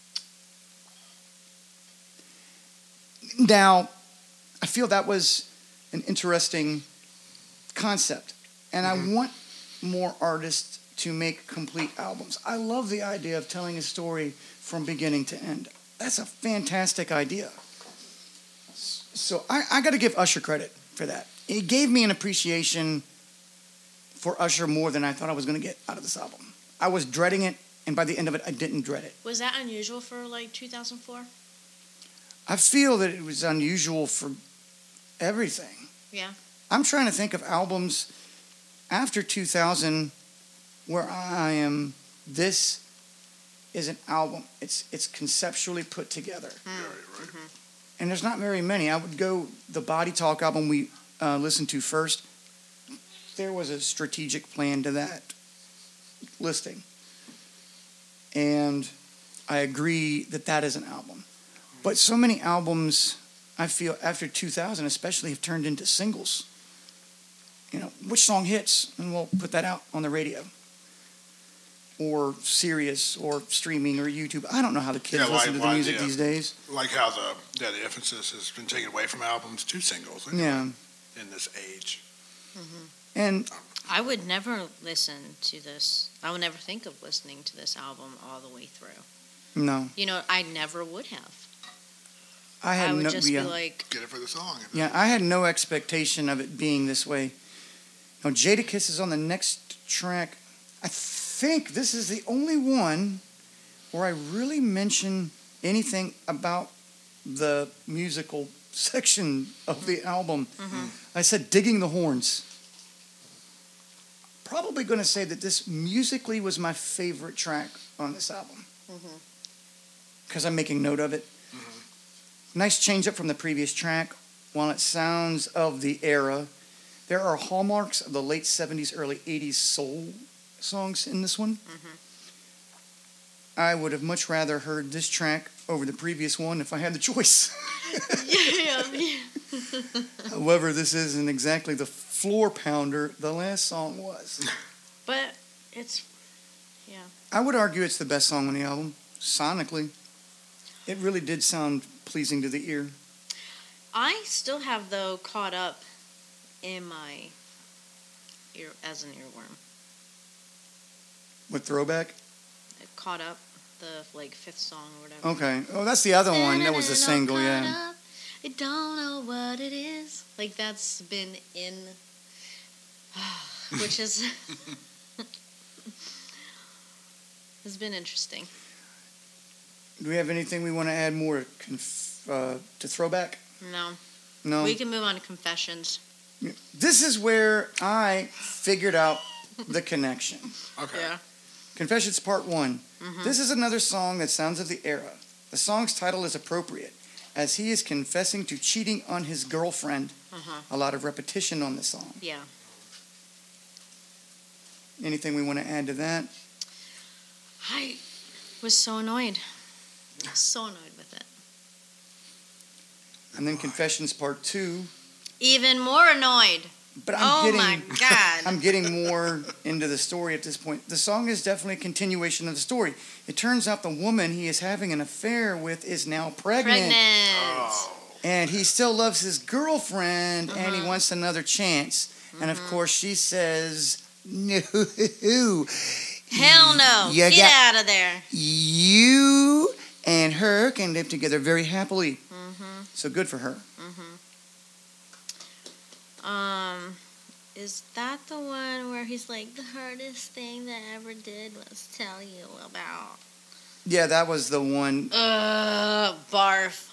Now, I feel that was an interesting concept. And Mhm. I want more artists to make complete albums. I love the idea of telling a story from beginning to end. That's a fantastic idea. So I, I got to give Usher credit for that. It gave me an appreciation for Usher more than I thought I was going to get out of this album. I was dreading it, and by the end of it, I didn't dread it. Was that unusual for like two thousand four? I feel that it was unusual for everything. Yeah. I'm trying to think of albums after two thousand where I am, this is an album. It's it's conceptually put together. Yeah, right, right. And there's not very many. I would go, the Body Talk album we uh, listened to first, there was a strategic plan to that listing. And I agree that that is an album. But so many albums, I feel, after two thousand especially, have turned into singles. You know, which song hits, and we'll put that out on the radio. Or Sirius, or streaming, or YouTube. I don't know how the kids Yeah, why- listen to the why- music yeah. these days. Like how the yeah the emphasis has been taken away from albums to singles. Yeah. In this age. And I would never listen to this. I would never think of listening to this album all the way through. no, You know, I never would have. I had I would no. just yeah, be like, Get it for the song. yeah, I had no expectation of it being this way. Now, Jadakiss is on the next track. I think this is the only one where I really mention anything about the musical section of the album. mhm. I said digging the horns. Probably going to say that this musically was my favorite track on this album. Mhm. Because I'm making note of it. Nice change up from the previous track. While it sounds of the era, there are hallmarks of the late seventies, early eighties soul songs in this one. I would have much rather heard this track over the previous one if I had the choice. yeah, yeah. However, this isn't exactly the floor pounder the last song was. But it's, yeah. I would argue it's the best song on the album, sonically. It really did sound pleasing to the ear. I still have, though, caught up in my ear as an earworm. With Throwback? It Caught Up, the like fifth song or whatever. Okay. Oh, that's the other one. That was the single, yeah. Caught up, I don't know what it is. Like that's been in, which is has been interesting. Do we have anything we want to add more conf- uh, to Throwback? No. No. We can move on to Confessions. This is where I figured out the connection. Okay. Yeah. Confessions Part one. Mm-hmm. This is another song that sounds of the era. The song's title is appropriate, as he is confessing to cheating on his girlfriend. Uh-huh. A lot of repetition on the song. Yeah. Anything we want to add to that? I was so annoyed. So annoyed with it. And then Confessions Part two. Even more annoyed. But I'm oh getting, my God. I'm getting more into the story at this point. The song is definitely a continuation of the story. It turns out the woman he is having an affair with is now pregnant. Pregnant. Oh. And he still loves his girlfriend, and he Uh-huh. wants another chance. And of Mhm. course, she says, no. Hell no. You Get got- out of there. You and her can live together very happily. Mm-hmm. So good for her. Mm-hmm. Um, is that the one where he's like, the hardest thing that I ever did was tell you about? Yeah, that was the one. Uh, barf.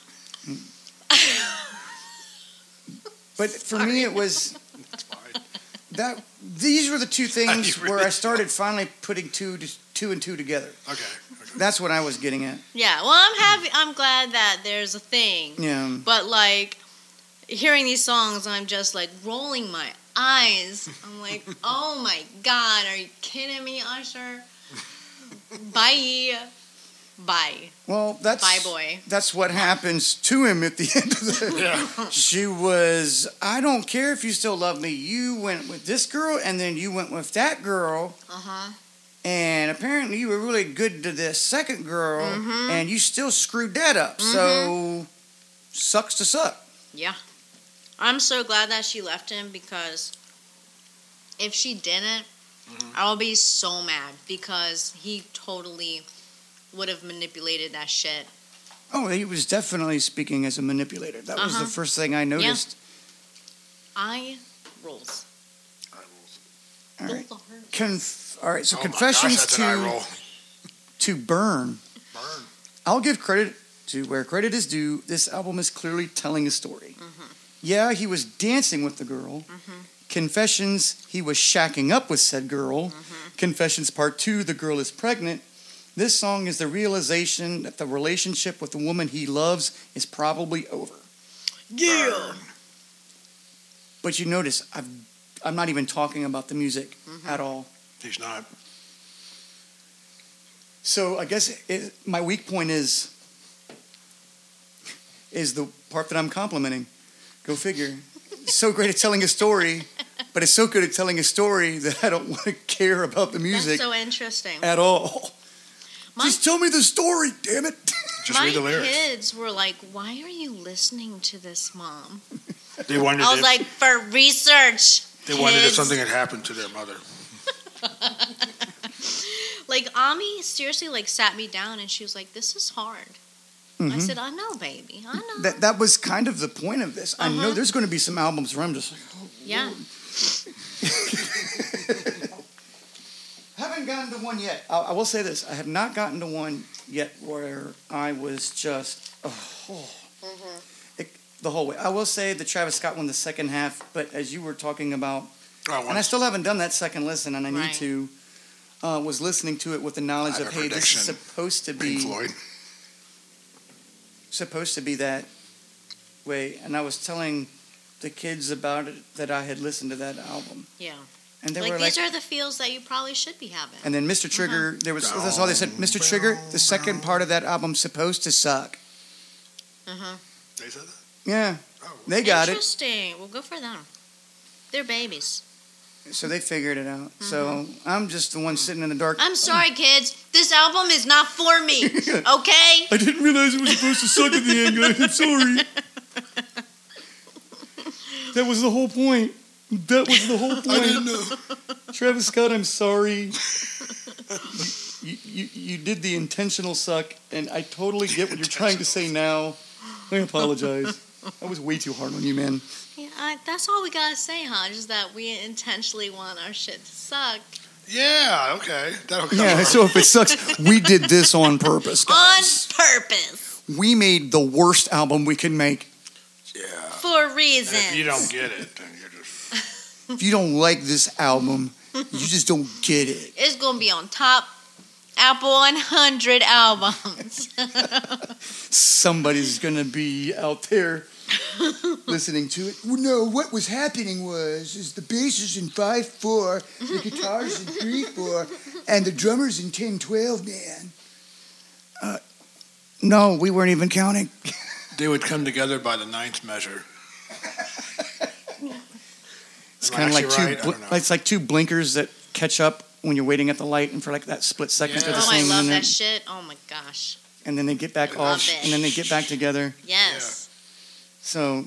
But for me, it was It's fine. that. These were the two things You really where I started finally putting two, to, two and two together. Okay. okay. That's what I was getting at. Yeah, well, I'm happy. I'm glad that there's a thing. Yeah. But like, hearing these songs, I'm just like rolling my eyes. I'm like, oh my God, are you kidding me, Usher? Bye. Bye. Well, that's Bye, boy. That's what happens to him at the end of the. Yeah. She was. I don't care if you still love me. You went with this girl, and then you went with that girl, Uh huh. and apparently you were really good to this second girl, Mhm. and you still screwed that up. So, sucks to suck. Yeah. I'm so glad that she left him because if she didn't, I'll be so mad because he totally would have manipulated that shit. Oh, he was definitely speaking as a manipulator. That was Uh-huh. the first thing I noticed. I rolls. Eye rolls. All right. Both of hers. Conf- all right. So Oh my confessions gosh, that's an eye to roll. to burn. Burn. I'll give credit to where credit is due. This album is clearly telling a story. Yeah, he was dancing with the girl. Confessions, he was shacking up with said girl. Confessions Part Two, the girl is pregnant. This song is the realization that the relationship with the woman he loves is probably over. Yeah. But you notice, I've, I'm not even talking about the music at all. He's not. So I guess it, my weak point is is the part that I'm complimenting. Go figure. So great at telling a story, but it's so good at telling a story that I don't want to care about the music That's so interesting. at all. My, Just tell me the story, damn it. Just my read the lyrics. kids were like, why are you listening to this, Mom? They wondered I was if, like, for research. they wondered if kids." something had happened to their mother. Like, Ami seriously, like, sat me down and she was like, this is hard. I Mhm. said, I know, baby. I know. That that was kind of the point of this. I know Uh-huh. there's going to be some albums where I'm just like, oh, yeah. haven't gotten to one yet. I, I will say this: I have not gotten to one yet where I was just oh, oh. It, the whole way. I will say the Travis Scott one, the second half. But as you were talking about, Oh, and I once- still haven't done that second listen, and I need Right. to. Uh, was listening to it with the knowledge I have of a hey, this is prediction. supposed to Pink be Floyd. supposed to be that way, and I was telling the kids about it that I had listened to that album, Yeah. and they Like, were these like, are the feels that you probably should be having. and then Mister Trigger, there was that's all they said. Mister Trigger, the second part of that album's supposed to suck. Uh-huh. They said that? Yeah, Oh. they got it, Interesting. Well, good for them. They're babies. so they figured it out. Mm-hmm. So I'm just the one sitting in the dark. I'm sorry, kids. This album is not for me. Okay? I didn't realize it was supposed to suck at the end, guys. I'm sorry. That was the whole point. That was the whole I point. didn't know. Travis Scott, I'm sorry. You, you, you did the intentional suck, and I totally get what you're trying to say now. I apologize. I was way too hard on you, man. Yeah, I, that's all we gotta say, huh? Just that we intentionally want our shit to suck. Yeah, okay. That'll cover Yeah, it. so if it sucks, we did this on purpose, guys. On purpose. We made the worst album we could make. Yeah. For And reasons. if you don't get it, then you're just... If you don't like this album, you just don't get it. It's gonna be on top Apple one hundred albums. Somebody's going to be out there listening to it. Well, no, what was happening was is the bass is in five four, the guitar's in three four, and the drummer's in ten twelve, man. Uh, no, we weren't even counting. They would come together by the ninth measure. It's Am I kind of like actually two. right? I Bl- don't know. it's like two blinkers that catch up when you're waiting at the light, and for like that split second, Yeah. they're the Oh, I same, love and, then that shit. Oh my gosh. and then they get back I love off, it. and then they get back together. Yes. So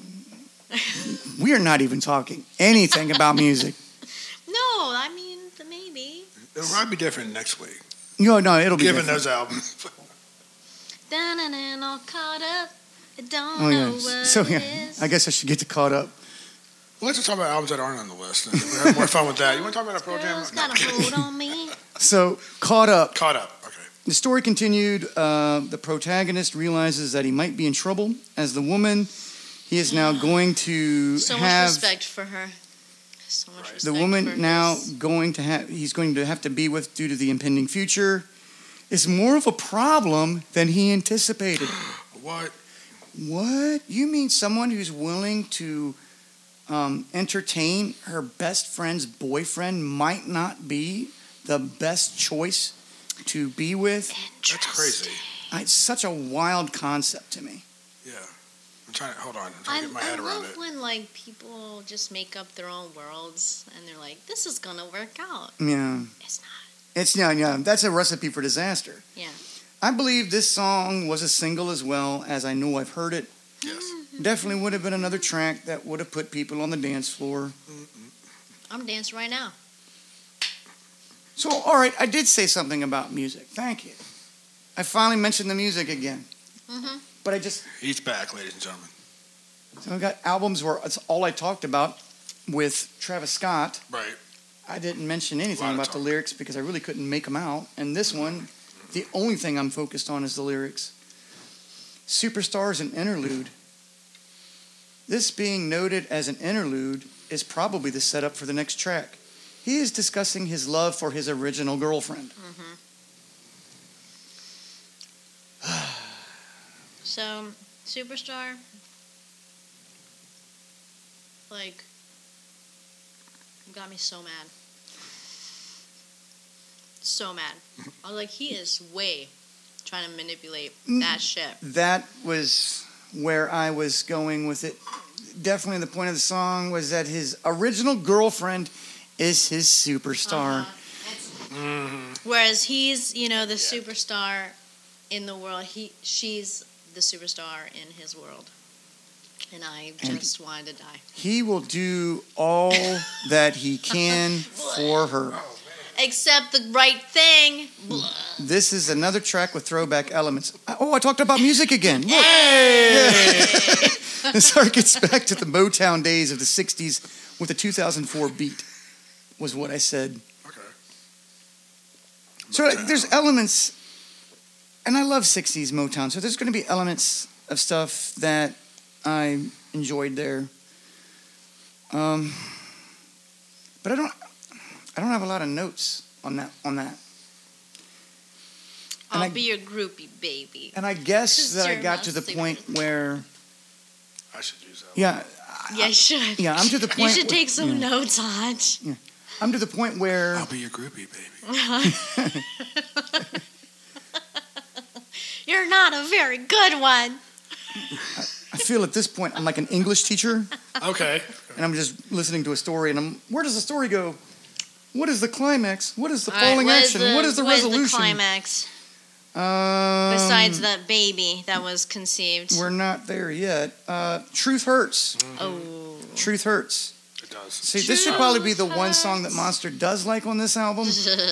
we are not even talking anything about music. No, I mean maybe. It'll probably be different next week, No, no, it'll be given different. those albums. Dun-dun-dun, all caught up. I don't Oh know yeah. what So it yeah, is. I guess I should get to caught up. Well, let's just talk about albums that aren't on the list. We have more fun with that. You want to talk about a Pearl Jam? Girls No, got I'm a kidding. hold on me. So caught up. Caught up. Okay. The story continued. Uh, the protagonist realizes that he might be in trouble as the woman he is now going to So much have. respect for her. So much Right. respect The for woman now his- going to have he's going to have to be with due to the impending future is more of a problem than he anticipated. What? What? You mean someone who's willing to um, entertain her best friend's boyfriend might not be the best choice to be with? That's crazy. I- It's such a wild concept to me. Yeah. I'm trying to, hold on. I'm trying I, to get my I head around love it. when like people just make up their own worlds and they're like, "This is gonna work out." Yeah. It's not. It's yeah, yeah. That's a recipe for disaster. Yeah. I believe this song was a single as well, as I know I've heard it. Yes. Definitely would have been another track that would have put people on the dance floor. I'm dancing right now. So, all right, I did say something about music. Thank you. I finally mentioned the music again. Mm-hmm. But I just, He's back, ladies and gentlemen. so I got albums where it's all I talked about with Travis Scott. Right. I didn't mention anything Lot of about the talk. lyrics because I really couldn't make them out. And this one, the only thing I'm focused on is the lyrics. Superstar is an interlude. This being noted as an interlude is probably the setup for the next track. He is discussing his love for his original girlfriend. Mm-hmm. So, Superstar, like, got me so mad. So mad. I was like, he is way trying to manipulate that shit. That was where I was going with it. Definitely the point of the song was that his original girlfriend is his superstar. Uh-huh. It's- Mm-hmm. Whereas he's, you know, the superstar in the world. He, she's the superstar in his world. And I And- just wanted to die. He will do all that he can for her. Except the right thing. Blah. This is another track with throwback elements. Oh, I talked about music again. Look. This harkens back to the Motown days of the sixties with a two thousand four beat, was what I said. Okay. So like, there's elements, and I love sixties Motown, so there's going to be elements of stuff that I enjoyed there. Um, but I don't, I don't have a lot of notes on that. On that, And I'll I- be your groupie, baby. and I guess Because that I you're got my to the super- point where, I should use that. yeah, Yeah, you should. yeah, I'm to the You point. should where- take some yeah. notes, Hodge. I'm to the point where. I'll be your groupie, baby. You're not a very good one. I feel at this point I'm like an English teacher, Okay. and I'm just listening to a story, and I'm, where does the story go? What is the climax? What is the All right, falling what is action? the- what is the what resolution? Is the climax? Um, Besides that baby that was conceived. we're not there yet. Uh, truth hurts. Oh. Truth hurts. It does. See, this should probably be the one song that Monster does like on this album.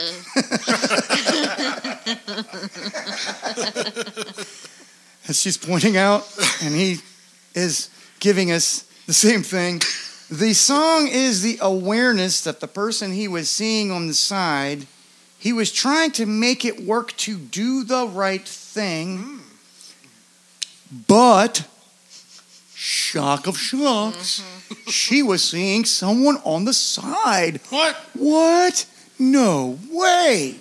As she's pointing out, and he is giving us the same thing. The song is the awareness that the person he was seeing on the side, he was trying to make it work to do the right thing, mm. but shock of shocks, mm-hmm. she was seeing someone on the side. What? What? No way.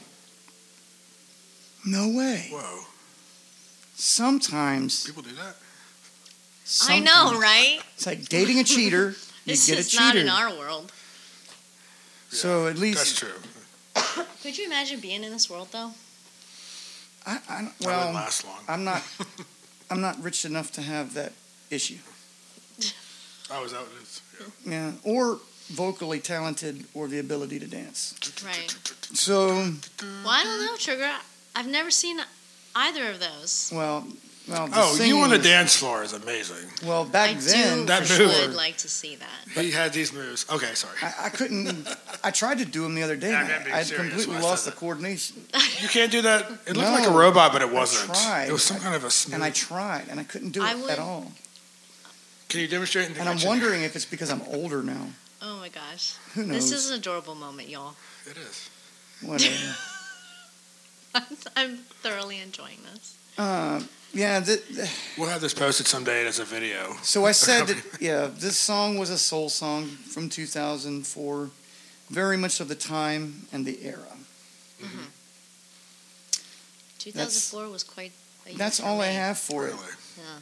No way. Whoa. Sometimes. People do that? I know, right? It's like dating a cheater. You this get a is cheater. not in our world. Yeah, so at least. That's true. Could you imagine being in this world, though? I, I well, that wouldn't last long. I'm not. I'm not rich enough to have that issue. Oh, is that what it is? Yeah. Yeah, or vocally talented, or the ability to dance. Right. So. Well, I don't know, Sugar. I've never seen either of those. Well, well. The Oh, you on the was, dance floor is amazing. Well, back I then, do that for move. sure would like to see that. He had these moves. Okay, sorry. I, I couldn't. I tried to do them the other day. Yeah, and I'm being I, I serious completely when I lost said the that. coordination, You can't do that. It looked No, like a robot, but it wasn't. I tried. It was some kind of a smooth. and I tried, and I couldn't do I it would- at all. Can you demonstrate in the And I'm kitchen? wondering if it's because I'm older now. Oh my gosh. Who knows? This is an adorable moment, y'all. It is. Whatever. I'm thoroughly enjoying this. uh, yeah. The, the, We'll have this posted someday as a video. so I said that. Yeah, this song was a soul song from two thousand four, very much of the time and the era. Mm-hmm. two thousand four was quite a year That's for all I me. have for it. Really. Yeah.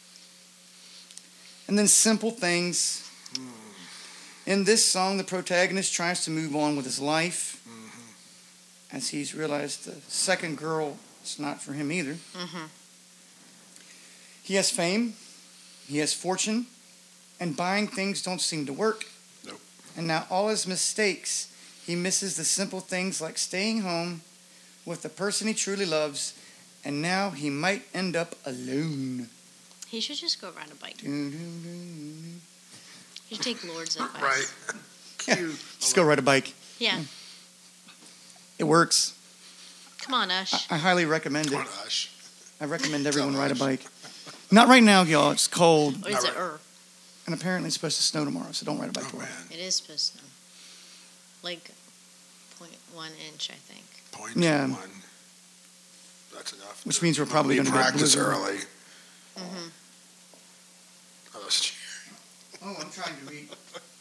And then simple things. In this song, the protagonist tries to move on with his life, Mm-hmm. as he's realized the second girl is not for him either. Mm-hmm. He has fame, he has fortune, and buying things don't seem to work. Nope. And now all his mistakes, he misses the simple things like staying home with the person he truly loves, and now he might end up alone. He should just go ride a bike. Doo-doo-doo-doo. He should take Lord's advice. Right. Yeah, Cute. just go ride a bike. Yeah. It works. Come on, Ush. I, I highly recommend Come it. on, Ush. I recommend everyone Come on, ride a Ush. bike. Not right now, y'all. It's cold, Or is Not it right. er? and apparently it's supposed to snow tomorrow, so don't ride a bike Oh, tomorrow. man. It is supposed to snow. Like point one inch, I think. Point Yeah. one. That's enough. Which to means we're probably let me gonna get practice blizzard. early. Mm-hmm. Oh, that's Oh, I'm trying to read.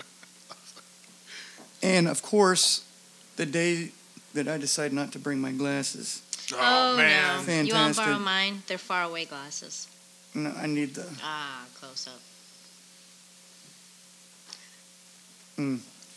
And of course, the day that I decide not to bring my glasses, Oh, Oh, man. no. You want to borrow Fantastic. mine? They're far away glasses. no, I need the. Ah, close up. Mm.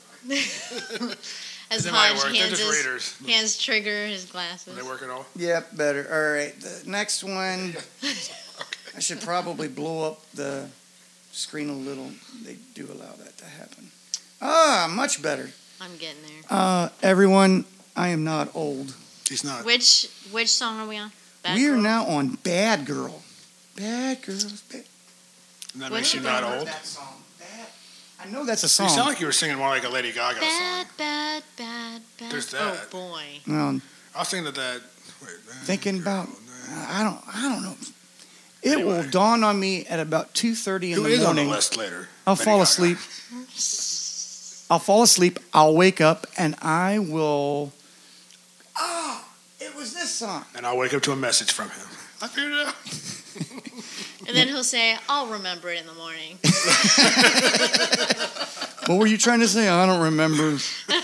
As They might Hodge work. They're hands just his, readers. hands trigger his glasses. Do they work at all? Yep, better. All right, the next one. I should probably blow up the screen a little. They do allow that to happen. Ah, much better. I'm getting there. Uh, everyone, I am not old. He's not. Which which song are we on? Bad we are Girl? now on Bad Girl. Bad Girls. Bad. And that What makes is you it? not I heard old. that song. Bad. I know that's a You song. sound like you were singing more like a Lady Gaga Bad, song. bad, bad, bad. There's Oh that. boy. Well, I was thinking of that. Wait, man, thinking girl, about. man. I don't. I don't know. It Anyway. will dawn on me at about two thirty in Who the is on the morning. list later? I'll Lady fall Gaga. asleep. I'll fall asleep. I'll wake up and I will. Oh, it was this song. And I'll wake up to a message from him. I figured it out. And then he'll say, "I'll remember it in the morning." What were you trying to say? I don't remember.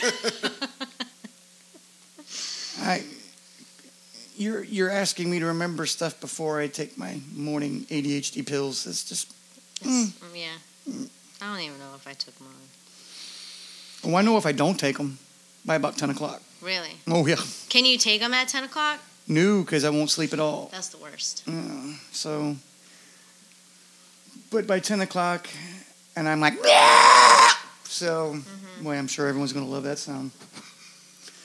I. You're you're asking me to remember stuff before I take my morning A D H D pills. It's just. It's- mm, yeah. I don't even know if I took mine. Oh, I know if I don't take them by about ten o'clock. Really? Oh yeah. Can you take them at ten o'clock? No, because I won't sleep at all. That's the worst. Uh, so, but by ten o'clock, and I'm like, "Yeah!" So, Mm-hmm. boy, I'm sure everyone's going to love that sound.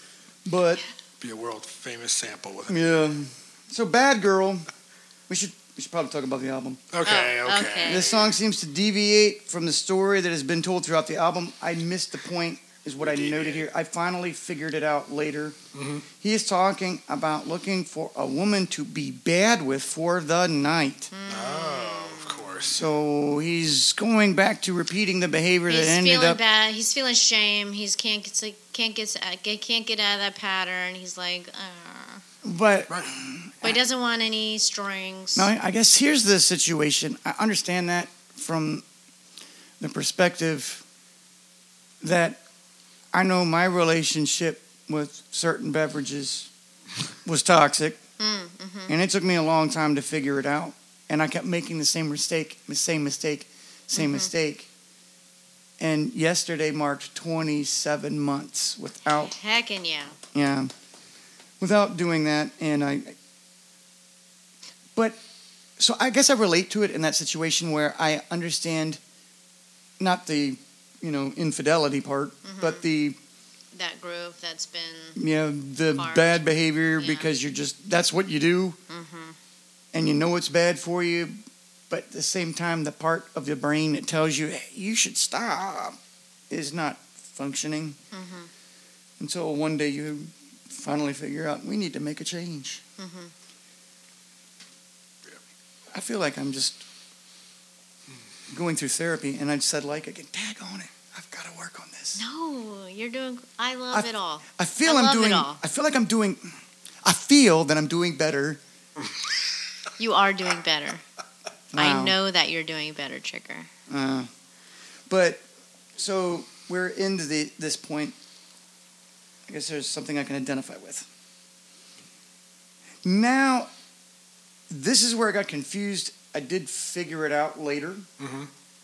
But, Be a world famous sample with it. yeah. So, Bad Girl, we should we should probably talk about the album. Okay, Oh, okay. okay. This song seems to deviate from the story that has been told throughout the album. I missed the point, is what I noted here. I finally figured it out later. Mm-hmm. He is talking about looking for a woman to be bad with for the night. Oh, of course. So he's going back to repeating the behavior He's that ended feeling up. bad. He's feeling shame. He's can't get like, can't get can't get out of that pattern. He's like, uh. But Right. But he doesn't want any strings. now, I guess here's the situation. I understand that from the perspective that I know my relationship with certain beverages was toxic, Mm, mm-hmm. and it took me a long time to figure it out. And I kept making the same mistake, the same mistake, same Mhm. mistake. And yesterday marked twenty-seven months without, Heckin' yeah. yeah, without doing that. And I, but, so I guess I relate to it in that situation where I understand not the, you know, infidelity part, Mm-hmm. but the, That groove that's been. you know, the Carved. bad behavior Yeah. because you're just, that's what you do. Mm-hmm. And you know it's bad for you, but at the same time, the part of the brain that tells you, hey, you should stop, is not functioning. Mm-hmm. Until one day you finally figure out, we need to make a change. Mm-hmm. I feel like I'm just going through therapy, and I said, like, again, tag on it. I've got to work on this. No, you're doing. I love I- it all. I feel I am love it doing, all. I feel like I'm doing, I feel that I'm doing better. You are doing better. Wow. I know that you're doing better, Chicker. Uh, but so we're into the this point. I guess there's something I can identify with. Now, this is where I got confused. I did figure it out later. Mm-hmm.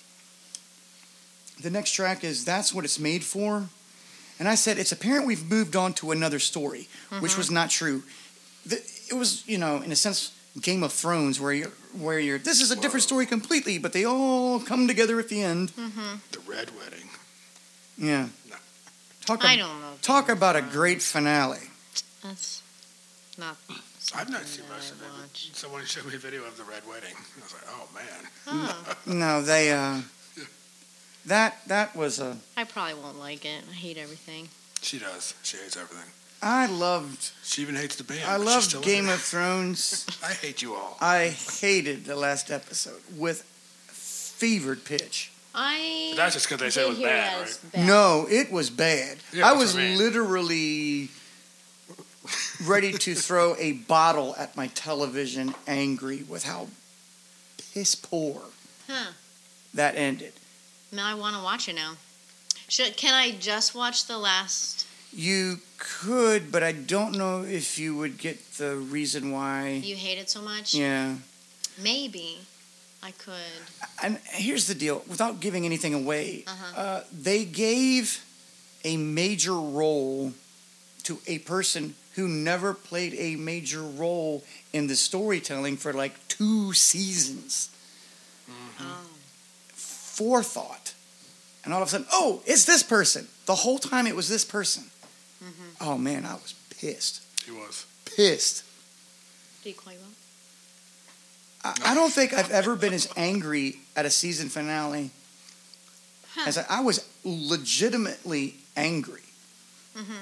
The next track is That's What It's Made For. And I said, it's apparent we've moved on to another story, which was not true. The, it was, you know, in a sense, Game of Thrones, where you're, where you're, this is a different story completely, but they all come together at the end. Mm-hmm. The Red Wedding. Yeah. No. Talk, I ab- don't know. talk about a great finale. That's not. I've not something seen that much I of it. watch. Someone showed me a video of the Red Wedding. I was like, oh, man. Oh, No, they, uh, that, that was a, I probably won't like it. I hate everything. She does. She hates everything. I loved, She even hates the band. I but she's loved still in Game it. of Thrones. I hate you all. I hated the last episode with fevered pitch. I. But that's just 'cause they said it did was hear bad, that right? it's bad. No, it was bad. Yeah, I that's was what I mean. literally ready to throw a bottle at my television, angry with how piss poor Huh. that ended. Now I want to watch it now. Should can I just watch the last? You could, but I don't know if you would get the reason why. You hate it so much. Yeah. Maybe I could. And here's the deal, without giving anything away, Uh-huh. uh, they gave a major role to a person who never played a major role in the storytelling for like two seasons. Oh. Forethought. And all of a sudden, oh, it's this person. The whole time it was this person. Mm-hmm. Oh man, I was pissed. He was. Pissed. Do you quite well? I, I don't think I've ever been as angry at a season finale Huh. as I, I was legitimately angry. Mm-hmm.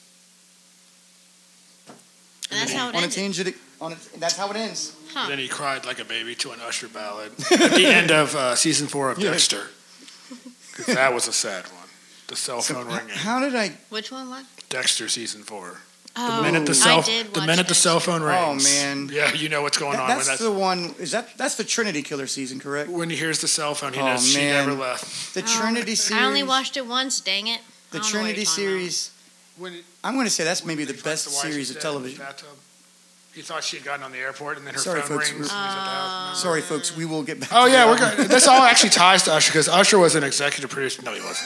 And that's how it on a ended. tangent, on a, that's how it ends. Huh. Then he cried like a baby to an Usher ballad at the end of uh, season four of Yeah. Dexter. 'Cause that was a sad one. The cell phone H- ringing. How did I? Which one? What? Dexter season four. Oh, The minute the I cell, did the watch minute the that cell shit. phone Oh, rings. man. Yeah, you know what's going That- on when that's that's the one. Is that that's the Trinity Killer season, correct? when he hears the cell phone. He Oh, knows she man. never left. The Oh, Trinity series. I only watched it once. Dang it. the I don't know what Trinity you're talking about. series. When it, I'm going to say that's maybe when the he best finds the wife series who's of dead in the television. bathtub. He thought she had gotten on the airport, and then her Sorry, phone folks, rings. we're- and he's at the house. Sorry, folks. We will get back. Oh to yeah, that. we're good. This all actually ties to Usher because Usher was an executive producer. No, he wasn't.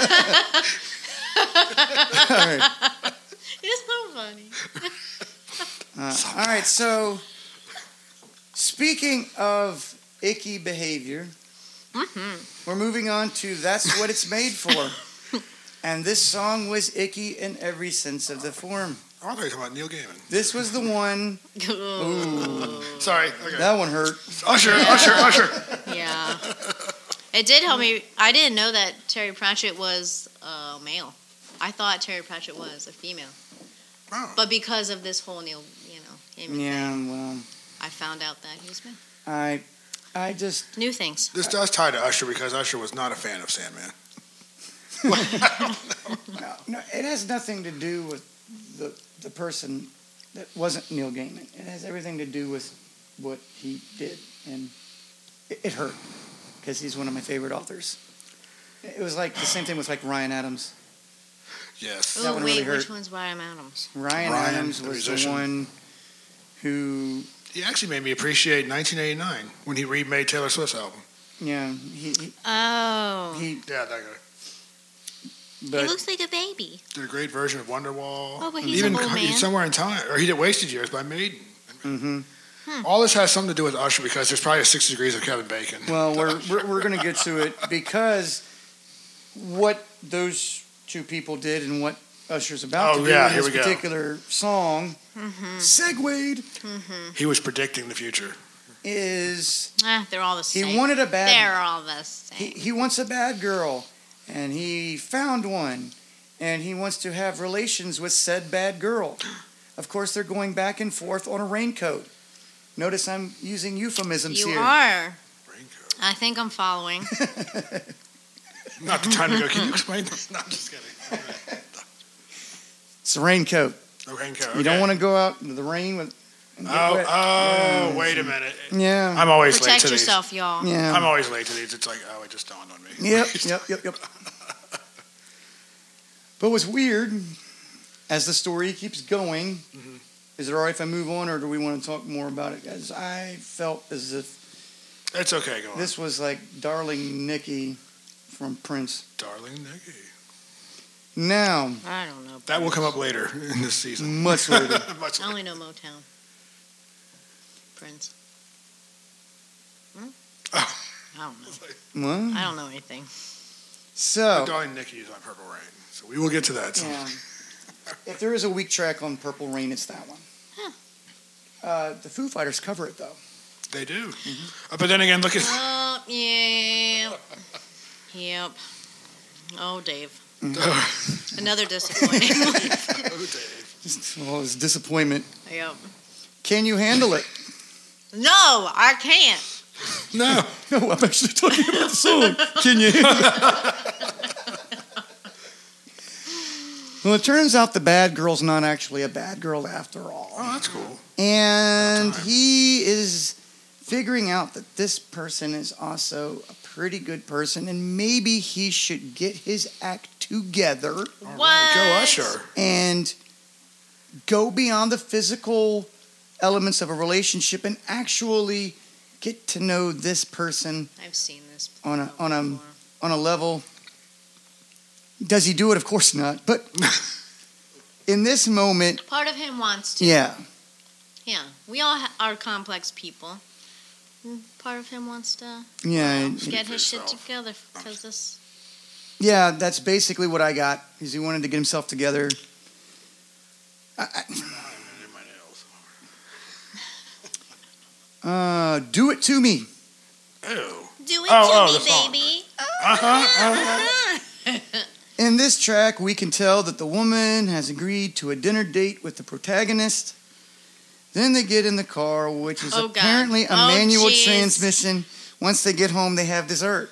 All right. It's so funny. Uh, all right. So, speaking of icky behavior, Mm-hmm. we're moving on to That's What It's Made For. And this song was icky in every sense of the form. Oh, I thought you were talking about Neil Gaiman. This was the one. Ooh. Sorry. Okay. That one hurt. Usher, Usher, Usher. Yeah. It did help me. I didn't know that Terry Pratchett was a male. I thought Terry Pratchett was a female. Oh. But because of this whole Neil, you know, Gaiman Yeah, thing, well, I found out that he was male. I, I just. New things. This does tie to Usher because Usher was not a fan of Sandman. No, no, it has nothing to do with the the person that wasn't Neil Gaiman. It has everything to do with what he did, and it, it hurt because he's one of my favorite authors. It was like the same thing with like Ryan Adams. Yes. That Oh, one wait, really hurt. which one's Ryan Adams? Ryan, Ryan, Adams the was musician. the one who, He actually made me appreciate nineteen eighty-nine when he remade Taylor Swift's album. yeah, he he, Oh. he Yeah, that guy. He but looks like a baby. Did a great version of Wonderwall. Oh, but he's Even an old Co- man. Somewhere in Time. Or he did Wasted Years by Maiden. hmm All this has something to do with Usher because there's probably a six degrees of Kevin Bacon. Well, we're we're, we're going to get to it because what those two people did and what Usher's about Oh, to do yeah, in here this we go. particular song, Mm-hmm. segued, He was predicting the future. is Ah, they're all the same. he wanted a bad They're all the he, same. he wants a bad girl, and he found one, and he wants to have relations with said bad girl. Of course, they're going back and forth on a raincoat. Notice I'm using euphemisms You here. are. Raincoat. I think I'm following. Not the time to go. Can you explain this? No, I'm just kidding. It's a raincoat. Oh, raincoat. You don't want to go out into the rain with. and get Oh, wet. oh, Yeah. wait a minute. Yeah. I'm always late Protect to yourself, y'all. these. yeah. I'm always late to these. It's like, oh, it just dawned on me. Yep, yep, yep, yep. But what's weird, as the story keeps going, Mhm. is it all right if I move on, or do we want to talk more about it? As I felt as if It's okay, go on. this was like Darling Nikki from Prince. Darling Nikki. Now, I don't know. That will come up later in this season. much later. Much I later. only know Motown. Prince. Hmm? Oh. I don't know. Well, I don't know anything. so, Darling Nikki is on Purple Rain. So we will get to that. yeah, if there is a weak track on Purple Rain, it's that one. Huh. Uh, the Foo Fighters cover it, though. They do. Mm-hmm. Uh, but then again, look at. Oh, yeah. Yep. Oh, Dave. Another disappointing one. Oh, Dave. Just, well, it's disappointment. Yep. Can you handle it? No, I can't. No. No, I'm actually talking about the song. Can you handle it? Well, it turns out the bad girl's not actually a bad girl after all. Oh, that's cool. And Time. he is figuring out that this person is also a pretty good person, and maybe he should get his act together All What? right, go Usher. and go beyond the physical elements of a relationship and actually get to know this person I've seen this on a on a before. on a level. Does he do it? Of course not. But in this moment, Part of him wants to. yeah, Yeah. We all ha- are complex people. Mm, Part of him wants to yeah, get his shit himself. together because this. yeah. That's basically what I got. Is he wanted to get himself together. I, I, My nails. uh, do it to me. Ew. Do it Oh, oh, to the me, song. baby. Uh-huh, uh-huh. In this track, we can tell that the woman has agreed to a dinner date with the protagonist. Then they get in the car, which is Oh, God. apparently a Oh, manual jeez. transmission. Once they get home, they have dessert.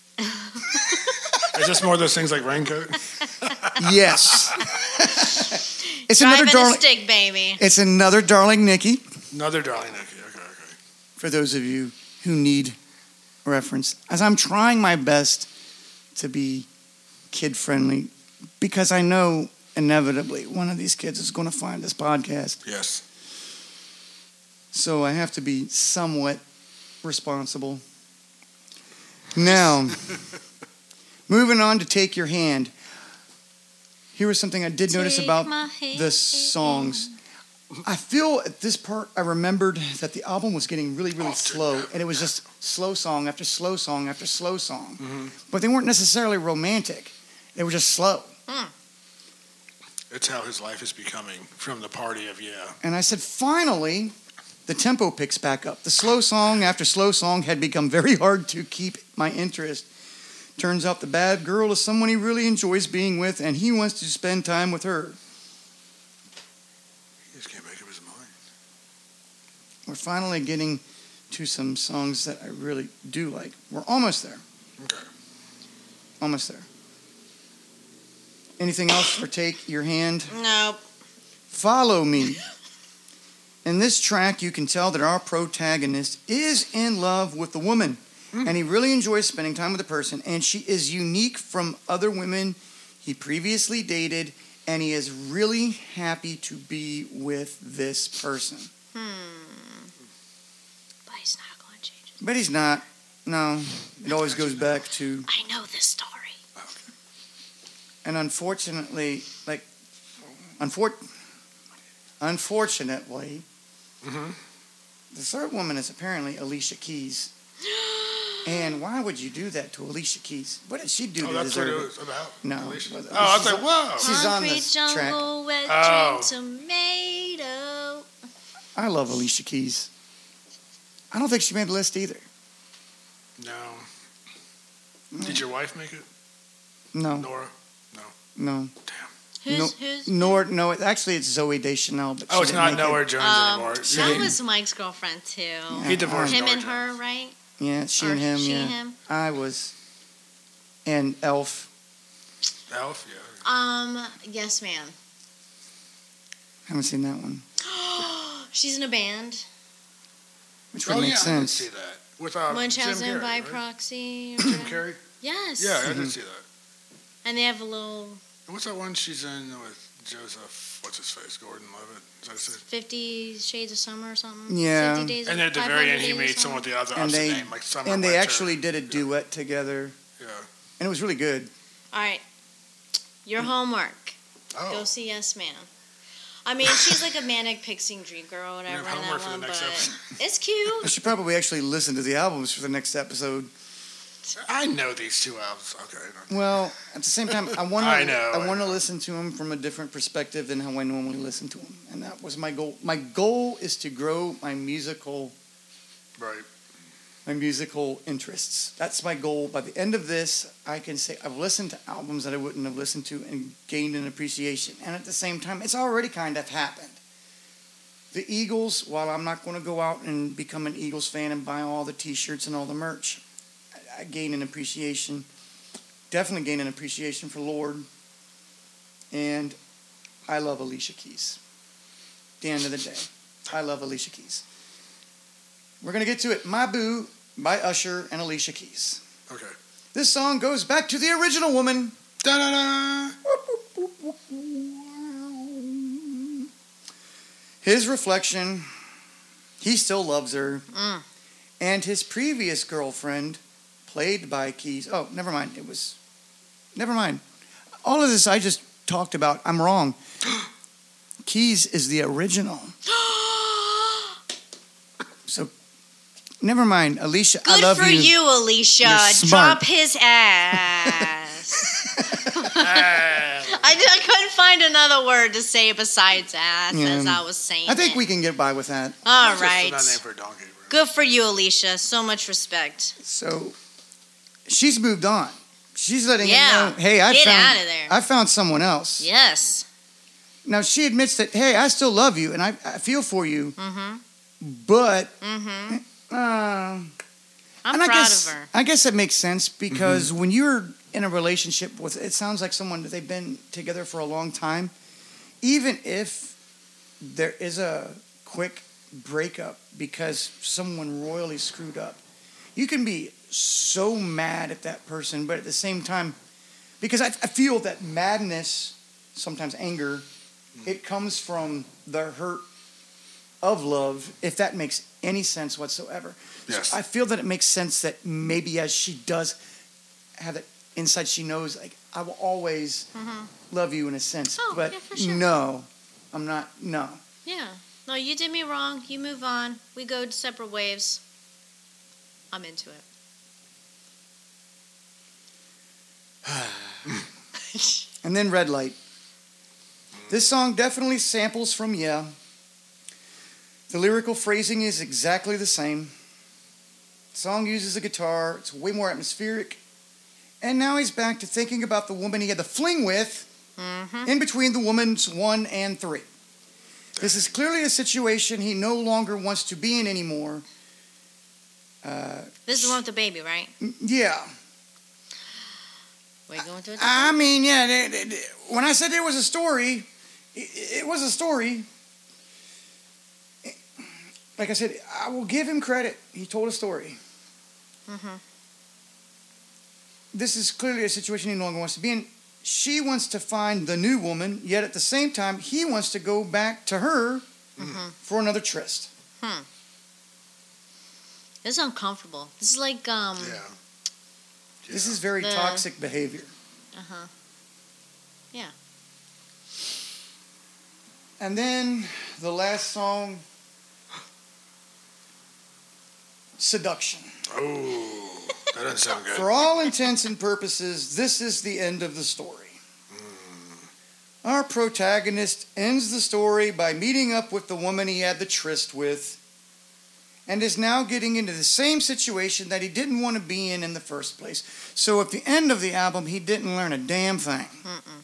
Is this more of those things like raincoat? Yes. It's Driving another a darling. stick, baby. It's another darling Nikki. Another Darling Nikki. Okay, okay. For those of you who need reference, as I'm trying my best to be kid friendly, because I know inevitably one of these kids is going to find this podcast. Yes. So I have to be somewhat responsible. Now, moving on to Take Your Hand. Here was something I did notice Take about my hand. the songs. I feel at this part I remembered that the album was getting really, really Oh, slow, and it was just slow song after slow song after slow song. Mm-hmm. But they weren't necessarily romantic. They were just slow. It's how his life is becoming from the party of yeah. And I said, finally, the tempo picks back up. The slow song after slow song had become very hard to keep my interest. Turns out the bad girl is someone he really enjoys being with, and he wants to spend time with her. He just can't make up his mind. We're finally getting to some songs that I really do like. We're almost there. Okay. Almost there. Anything else for Take Your Hand? Nope. Follow Me. In this track, you can tell that our protagonist is in love with the woman. Mm. And he really enjoys spending time with the person. And she is unique from other women he previously dated. And he is really happy to be with this person. Hmm. But he's not going to change it. But he's not. No. It always goes back to... I know this story. And unfortunately, like... Unfor- unfortunately... Mm-hmm. The third woman is apparently Alicia Keys. And why would you do that to Alicia Keys? What did she do oh, to that's what deserve it it? was about? No. Alicia? But- Oh, I was she's like, on- whoa. She's on Concrete this jungle, track. wet Oh. dream tomato. I love Alicia Keys. I don't think she made the list either. No. Did your wife make it? No. Nora? No. Who's, no. who's? Nor, no, actually it's Zoe Deschanel. But Oh, she it's didn't not make it. Nora Jones Um, anymore. She that didn't. was Mike's girlfriend too. Yeah. He divorced Him Nora and Jones. her, right? Yeah, she Or and him, she yeah. and him? I was. And Elf. Elf, yeah. Um, yes, ma'am. Haven't seen that one. She's in a band. Which would Oh, make yeah, I did sense. see that. With uh, Jim Munchausen Carrey, by right? proxy. or Jim whatever. Carrey? Yes. Yeah, I Mhm. did see that. And they have a little What's that one she's in with Joseph, what's his face, Gordon-Levitt? Is that his name? Fifty Shades of Summer or something. Yeah. Fifty Days. And of, then at the very end, he five hundred Days meets of someone with the other And opposite they- name, like Summer And they Winter. actually did a duet together. Yeah. And it was really good. All right. Your homework. Oh. Go see Yes Man. I mean, she's like a manic pixie dream girl or whatever have in homework that for the one, next but episode. it's cute. I should probably actually listen to the albums for the next episode. I know these two albums. Okay. Well, at the same time, I want to. I know, I want to know. listen to them from a different perspective than how I normally listen to them, and that was my goal. My goal is to grow my musical, Right. my musical interests. That's my goal. By the end of this, I can say I've listened to albums that I wouldn't have listened to and gained an appreciation. And at the same time, it's already kind of happened. The Eagles, while I'm not going to go out and become an Eagles fan and buy all the T-shirts and all the merch, I gain an appreciation, definitely gain an appreciation for Lord. And I love Alicia Keys. At the end of the day, I love Alicia Keys. We're going to get to it. My Boo by Usher and Alicia Keys. Okay. This song goes back to the original woman. Da-da-da! His reflection, he still loves her. Mm. And his previous girlfriend, played by Keys. Oh, never mind. It was. Never mind. All of this I just talked about. I'm wrong. Keys is the original. So, never mind. Alicia, Good I love for you. you, Alicia. You're smart. Drop his ass. I, did, I couldn't find another word to say besides ass Yeah. as I was saying I think it. we can get by with that. All That's right. just another name for a donkey. Right? Good for you, Alicia. So much respect. So, she's moved on. She's letting Yeah. him know, hey, I Get found, outta there. I found someone else. Yes. Now, she admits that, hey, I still love you and I, I feel for you, Mm-hmm. but Mm-hmm. uh, I'm and I proud guess, of her. I guess that makes sense because when you're in a relationship with, it sounds like someone that they've been together for a long time, even if there is a quick breakup because someone royally screwed up, you can be so mad at that person, but at the same time, because I, I feel that madness, sometimes anger, it comes from the hurt of love, if that makes any sense whatsoever. Yes. So I feel that it makes sense that maybe as she does have that inside, she knows, like, I will always Mm-hmm. love you in a sense. Oh, but yeah, for sure. no, I'm not, no. Yeah. No, you did me wrong. You move on. We go to separate waves. I'm into it. And then red light. This song definitely samples from Yeah. The lyrical phrasing is exactly the same. The song uses a guitar. It's way more atmospheric. And now he's back to thinking about the woman he had the fling with Mm-hmm. in between the woman's one and three. This is clearly a situation he no longer wants to be in anymore. Uh, This is the one with the baby, right? yeah. We're going to it. I mean, yeah, they- they- they- when I said there was a story, it, it was a story. Like I said, I will give him credit. He told a story. Mm-hmm. This is clearly a situation he no longer wants to be in. She wants to find the new woman, yet at the same time, he wants to go back to her Mm-hmm. for another tryst. Hmm. This is uncomfortable. This is like um. Yeah. This Yeah. is very The- toxic behavior. Uh huh. Yeah. And then the last song, Seduction. Oh, that doesn't sound good. For all intents and purposes, this is the end of the story. Our protagonist ends the story by meeting up with the woman he had the tryst with and is now getting into the same situation that he didn't want to be in in the first place. So at the end of the album, he didn't learn a damn thing. Mm-mm.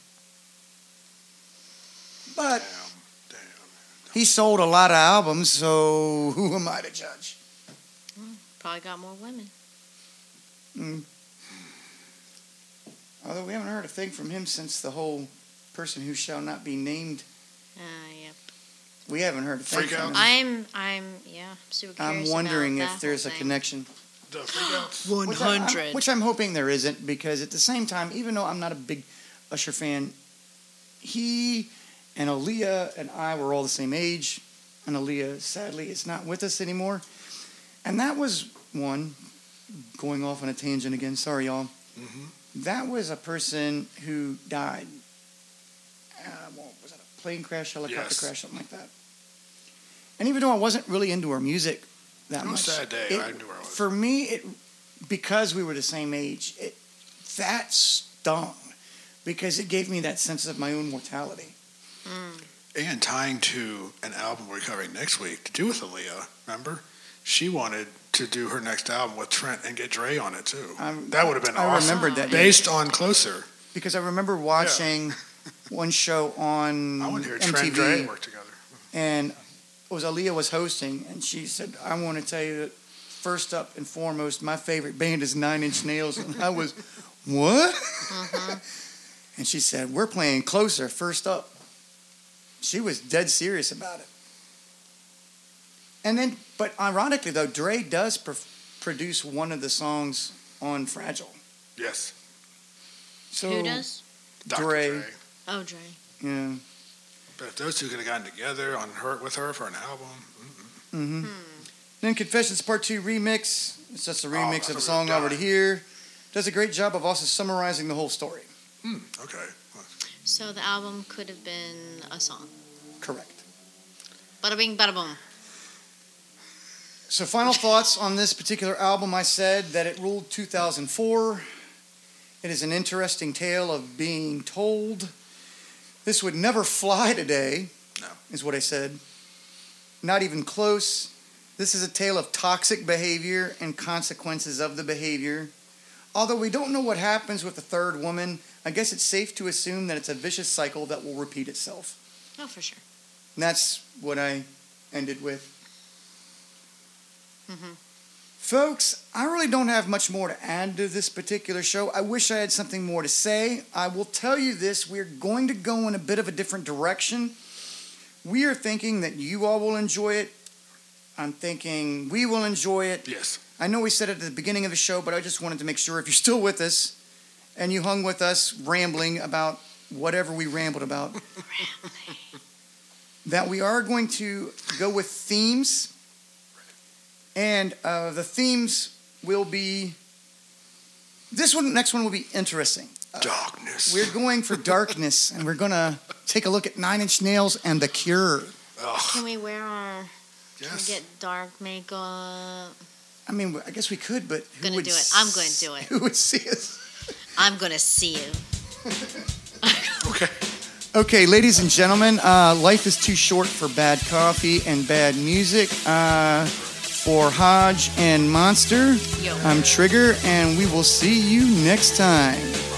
But Damn, damn. he sold a lot of albums, so who am I to judge? Probably got more women. Mm. Although we haven't heard a thing from him since the whole person who shall not be named. Uh, yep. We haven't heard a thing Freak from out. him. I'm, I'm, yeah, super curious. I'm wondering about if that there's whole a thing. connection. The freakouts. One Which, I, I'm- hundred. which I'm hoping there isn't, because at the same time, even though I'm not a big Usher fan, he and Aaliyah and I were all the same age, and Aaliyah sadly is not with us anymore. And that was one, going off on a tangent again, sorry y'all. Mm-hmm. That was a person who died. Uh, what was that, a plane crash, helicopter Yes. crash, something like that. And even though I wasn't really into her music that It was much, a sad day. it- I knew where I was. for me, it because we were the same age, it that stung because it gave me that sense of my own mortality. Mm. And tying to an album we're covering next week to do with Aaliyah, remember? She wanted to do her next album with Trent and get Dre on it too. I'm- that would have been I awesome. remembered that Based on Closer. because I remember watching one show on I want to hear M Trent T and V, Dre work together. and it was Aaliyah was hosting, and she said, "I want to tell you that first up and foremost, my favorite band is Nine Inch Nails." And I was, "What?" Mhm. And she said, "We're playing Closer first up." She was dead serious about it. And then, but ironically though, Dre does pr- produce one of the songs on Fragile. Yes. So Who does? Doctor Dre. Dre. Oh, Dre. yeah. But if those two could have gotten together on her with her for an album, mm-mm. Mm-hmm. Hmm. Then Confessions Part Two remix. It's just a remix that's of a what song we're already dying. here. Does a great job of also summarizing the whole story. Hmm, okay. So the album could have been a song. Correct. Bada bing, bada boom. So final thoughts on this particular album. I said that it ruled two thousand four. It is an interesting tale of being told. This would never fly today, No. is what I said. Not even close. This is a tale of toxic behavior and consequences of the behavior. Although we don't know what happens with the third woman, I guess it's safe to assume that it's a vicious cycle that will repeat itself. Oh, for sure. And that's what I ended with. Mm-hmm. Folks, I really don't have much more to add to this particular show. I wish I had something more to say. I will tell you this, we're going to go in a bit of a different direction. We are thinking that you all will enjoy it. I'm thinking we will enjoy it. Yes. I know we said it at the beginning of the show, but I just wanted to make sure if you're still with us and you hung with us rambling about whatever we rambled about, that we are going to go with themes. And uh, the themes will be, this one, next one will be interesting. Uh, Darkness. we're going for darkness, and we're going to take a look at Nine Inch Nails and The Cure. Ugh, Can we wear our, yes. get dark makeup? I mean, I guess we could, but who Gonna would do it. I'm gonna do it. Who would see us? I'm gonna see you. Okay. Okay, ladies and gentlemen, uh, life is too short for bad coffee and bad music. Uh, for Hodge and Monster, Yo. I'm Trigger, and we will see you next time.